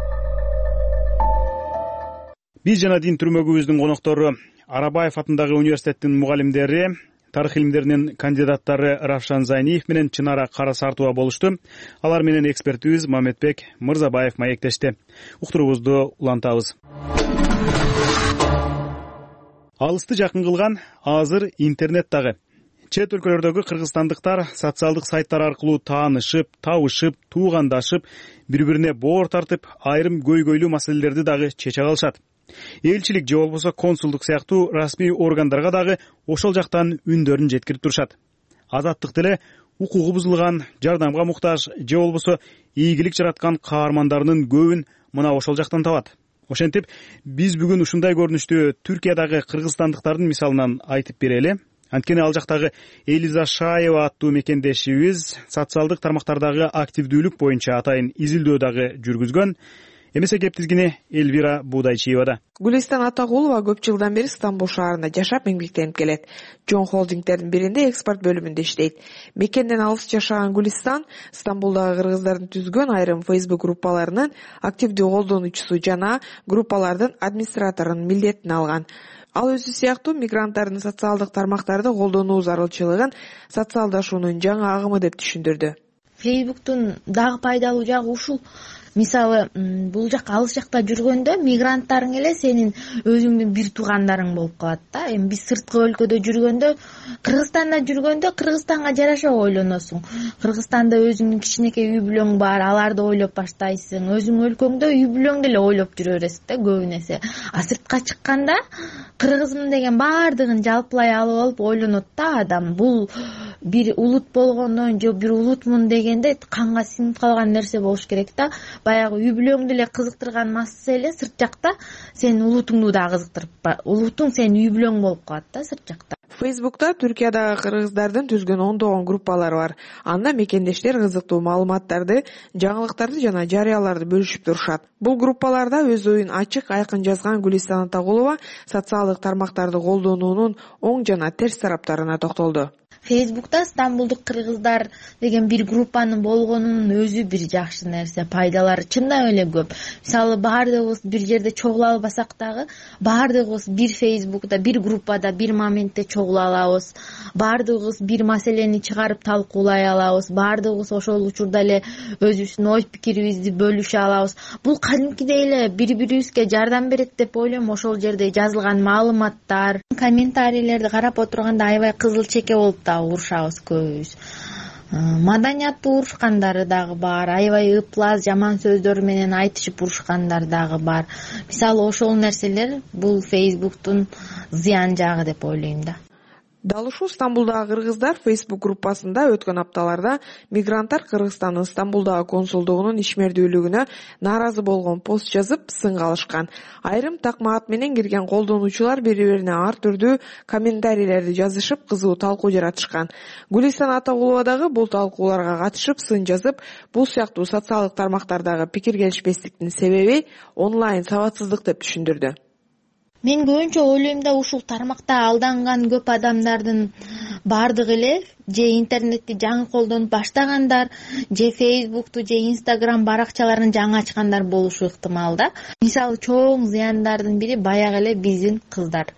Биз жана дин түрмөгүбүздүн коноктору Арабаев атындагы университеттин мугалимдери, тарых илимдеринин кандидаттары Равшан Зайниев менен Чынара Карасартова болушту. Алар менен экспертибиз Мамедбек Мырзабаев маектешти. Уктуруубузду улантабыз. Алысты жакын кылган азыр интернет дагы. Чет өлкөлөрдөгү кыргызстандыктар социалдык сайттар аркылуу таанышып, табышып, туугандашып, бири-бирине боор тартып, айрым көйгөйлүү маселелерди дагы чече алышат. Элчилик же болбосо консулдук сыяктуу расмий органдарга дагы ошол жактан үндөрүн жеткирип турушат. Азаттык деле укугу бузулган, жардамга муктаж же болбосо ийгилик жараткан каармандарынын көбүн мына ошол жактан табат. Ошентип, биз бүгүн ушундай көрүнүштү Түркиядагы кыргызстандыктардын мисалынан айтып берели. Анткени ал жактагы Элиза Шаева аттуу мекендешибиз социалдык тармактардагы активдүүлүк боюнча атайын изилдөө дагы жүргүзгөн. Эмесе кеп тизгини Элвира Будайчиевада. Гүлистан Атагулова көп жылдан бери Стамбул шаарында жашап эмгектенип келет. Жон холдингдердин биринде экспорт бөлүмүндө иштейт. Мекенден алыс жашаган Гүлистан Стамбулдагы кыргыздардын түзгөн айрым Facebook группаларынын активдүү колдонуучусу жана группалардын администраторунун милдетин алган. Ал өзү сыяктуу мигранттардын социалдык тармактарды колдонуу зарылчылыгын социалдашуунун жаңы агымы деп түшүндүрдү. Фейсбуктун дагы пайдалуу жагы ушул. Мисалы, бул жак алыс жакта жүргөндө мигранттарың эле сенин өзүңдүн бир туугандарың болуп калат да. Эми биз сырткы өлкөдө жүргөндө, Кыргызстанда жүргөндө Кыргызстанга жараша ойлоносуң. Кыргызстанда өзүңдүн кичинекей үй бүлөң бар, аларды ойлоп баштайсың. Өзүң өлкөңдө үй бүлөңдү эле ойлоп жүрө бересиң да көбүнесе. А сыртка чыкканда кыргызмын деген баардыгын жалпылай алып алып ойлонот да адам. Бул бир улут болгондон же бир улутмун дегенде канга сиңип калган нерсе болуш керек да. Баягы үй бүлөңдү эле кызыктырган масса эле сырт жакта сенин улутуңду да кызыктырып, улутуң сенин үй бүлөң болуп калат да сырт жакта. Фейсбукта Түркиядагы кыргыздардын түзгөн ондогон группалары бар. Анда мекендештер кызыктуу маалыматтарды, жаңылыктарды жана жарыяларды бөлүшүп турушат. Бул группаларда өз оюн ачык, айкын жазган Гүлистан Атагулова социалдык тармактарды колдонуунун оң жана терс тараптарына токтолду. Фейсбукта Стамбулдук кыргыздар деген бир группанын болгонунун өзү бир жакшы нерсе, пайдалары чындап эле көп. Мисалы, баардыгыбыз бир жерде чогула албасак дагы, баардыгыбыз бир Фейсбукта, бир группада, бир моментте чогула алабыз. Баардыгыбыз бир маселени чыгарып талкуулай алабыз. Баардыгыбыз ошол учурда эле өзүбүздүн ой пикирибизди бөлүшө алабыз. Бул кадимкидей эле бири-бирибизге жардам берет деп ойлойм. Ошол жерде жазылган маалыматтар, комментарийлерди карап отурганда аябай кызыл чеке болуп да урушабыз көбүбүз. Маданияттуу урушкандары дагы бар, аябай ыплас, жаман сөздөр менен айтышып урушкандар дагы бар. Мисалы, ошол нерселер бул Фейсбуктун зыян жагы деп ойлойм да. Дал ушул Стамбулдагы кыргыздар Facebook группасында өткөн апталарда мигранттар Кыргызстандын Стамбулдагы консулдугунун ишмердүүлүгүнө нааразы болгон пост жазып сынга алышкан. Айрым такма ат менен кирген колдонуучулар бири-бирине ар түрдүү комментарийлерди жазышып, кызуу талкуу жаратышкан. Гүлистан Атагулова дагы бул талкууларга катышып сын жазып, бул сыяктуу социалдык тармактардагы пикир келишпестиктин себеби онлайн сабатсыздык деп түшүндүрдү. Мен көбүнчө ойлойм да, ушул тармакта алданган көп адамдардын бардыгы эле же интернетти жаңы колдонуп баштагандар, же Фейсбукту, же Инстаграм баракчаларын жаңы ачкандар болушу ыктымал да. Мисалы, чоң зыяндардын бири баягы эле биздин кыздар.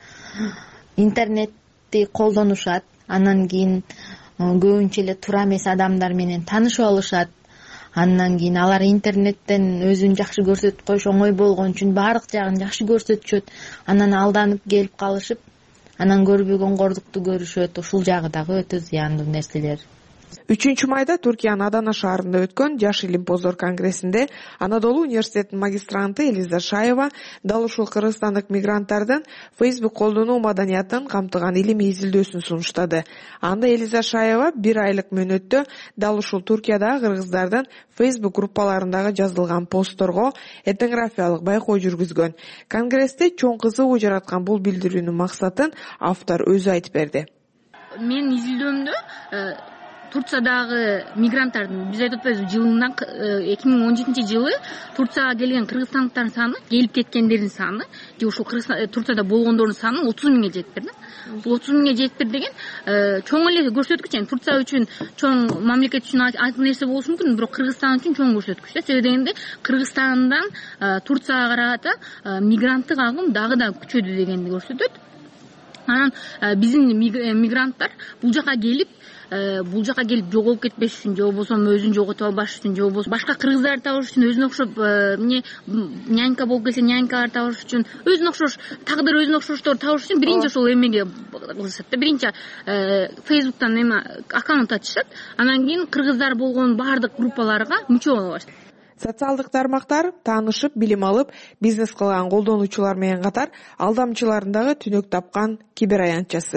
Интернетти колдонушат, анан кийин көбүнчө эле туура эмес адамдар менен таанышып алышат. Андан кийин алар интернеттен өзүн жакшы көрсөтүп коюш оңой болгон үчүн баардык жагын жакшы көрсөтүшөт. Анан алданып келип калышып, анан көрбөгөн кордукту көрүшөт. Ушул жагы дагы өтө зыяндуу нерселер. үчүнчү майда Түркиянын Адана шаарында өткөн Жаш илим Позор конгрессинде Анадолу университетинин магистранты Элиза Шаева дал ушул кыргызстандык мигранттардын Facebook колдонуу маданиятын камтыган илимий изилдөөсүн сунуштады. Анда Элиза Шаева бир айлык мөөнөттө дал ушул Түркиядагы кыргыздардын Facebook группаларындагы жазылган постторго этнографиялык байкоо жүргүзгөн. Конгрессте чоң кызыгуу жараткан бул билдирүүнүн максатын автор өзү айтып берди. Мен изилдөөмдө Турциядагы мигранттардын биз айтып атпайбызбы жылынан эки миң он жетинчи жылы Турцияга келген кыргызстандыктардын саны, келип кеткендердин саны же ушул Турцияда болгондордун саны отуз миңге жетти да. Бул отуз миңге жетти деген чоң эле көрсөткүч. Yani Турция үчүн чоң, мамлекет үчүн айкын нерсе болушу мүмкүн, бирок Кыргызстан үчүн чоң көрсөткүч да. Себеби дегенде Кыргызстандан Турцияга карата мигранттык агым дагы да күчөдү дегенди көрсөтөт. Анан биздин мигранттар бул жака келип бул жака келип жоголуп кетпеш үчүн, же болбосо өзүн жоготуп албаш үчүн, же болбосо башка кыргыздарды табыш үчүн, өзүнө окшоп эмне нянька болуп келсе нянькаларды табыш үчүн, өзүнө окшош тагдыр, өзүнө окшошторду табыш үчүн биринчи ошол эмеге кылышат да. Биринчи Фейсбуктан эме аккаунт ачышат, анан кийин кыргыздар болгон баардык группаларга мүчө боло баштайт. Социалдык тармактар таанышып, билим алып, бизнес кылган колдонуучулар менен катар алдамчылардын дагы түнөк тапкан кибер аянтчасы.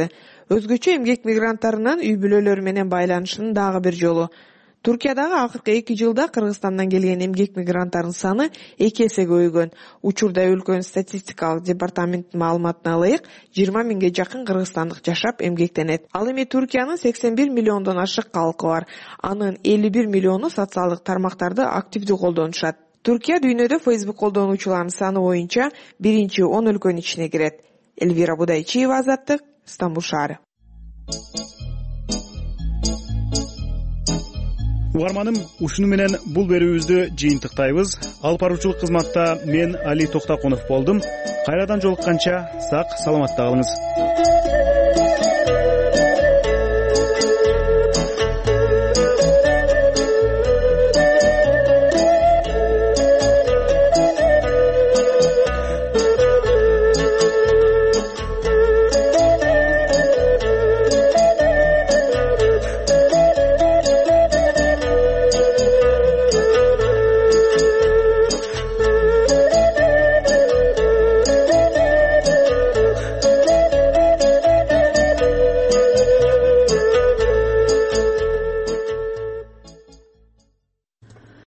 өзгөчө эмгек мигранттарынын үй бүлөлөрү менен байланышынын дагы бир жолу. Туркиядагы акыркы эки жылда Кыргызстандан келген эмгек мигранттардын саны эки эсе көбөйгөн. Учурда өлкөнүн статистикалык департаменттин маалыматына ылайык жыйырма миңге жакын кыргызстандык жашап эмгектенет. Ал эми Туркиянын сексен бир миллиондон ашык калкы бар. Анын элүү бир миллиону социалдык тармактарды активдүү колдонушат. Туркия дүйнөдө Facebook колдонуучуларынын саны боюнча биринчи он өлкөнүн ичине кирет. Элвира Будайчиева, Азаттык, Стамбул шаары. Угарманым, ушуну менен бул берүүбүздү жыйынтыктайбыз. Алып баруучулук кызматта мен Али Токтакунов болдум. Кайрадан жолукканча сак саламатта калыңыз.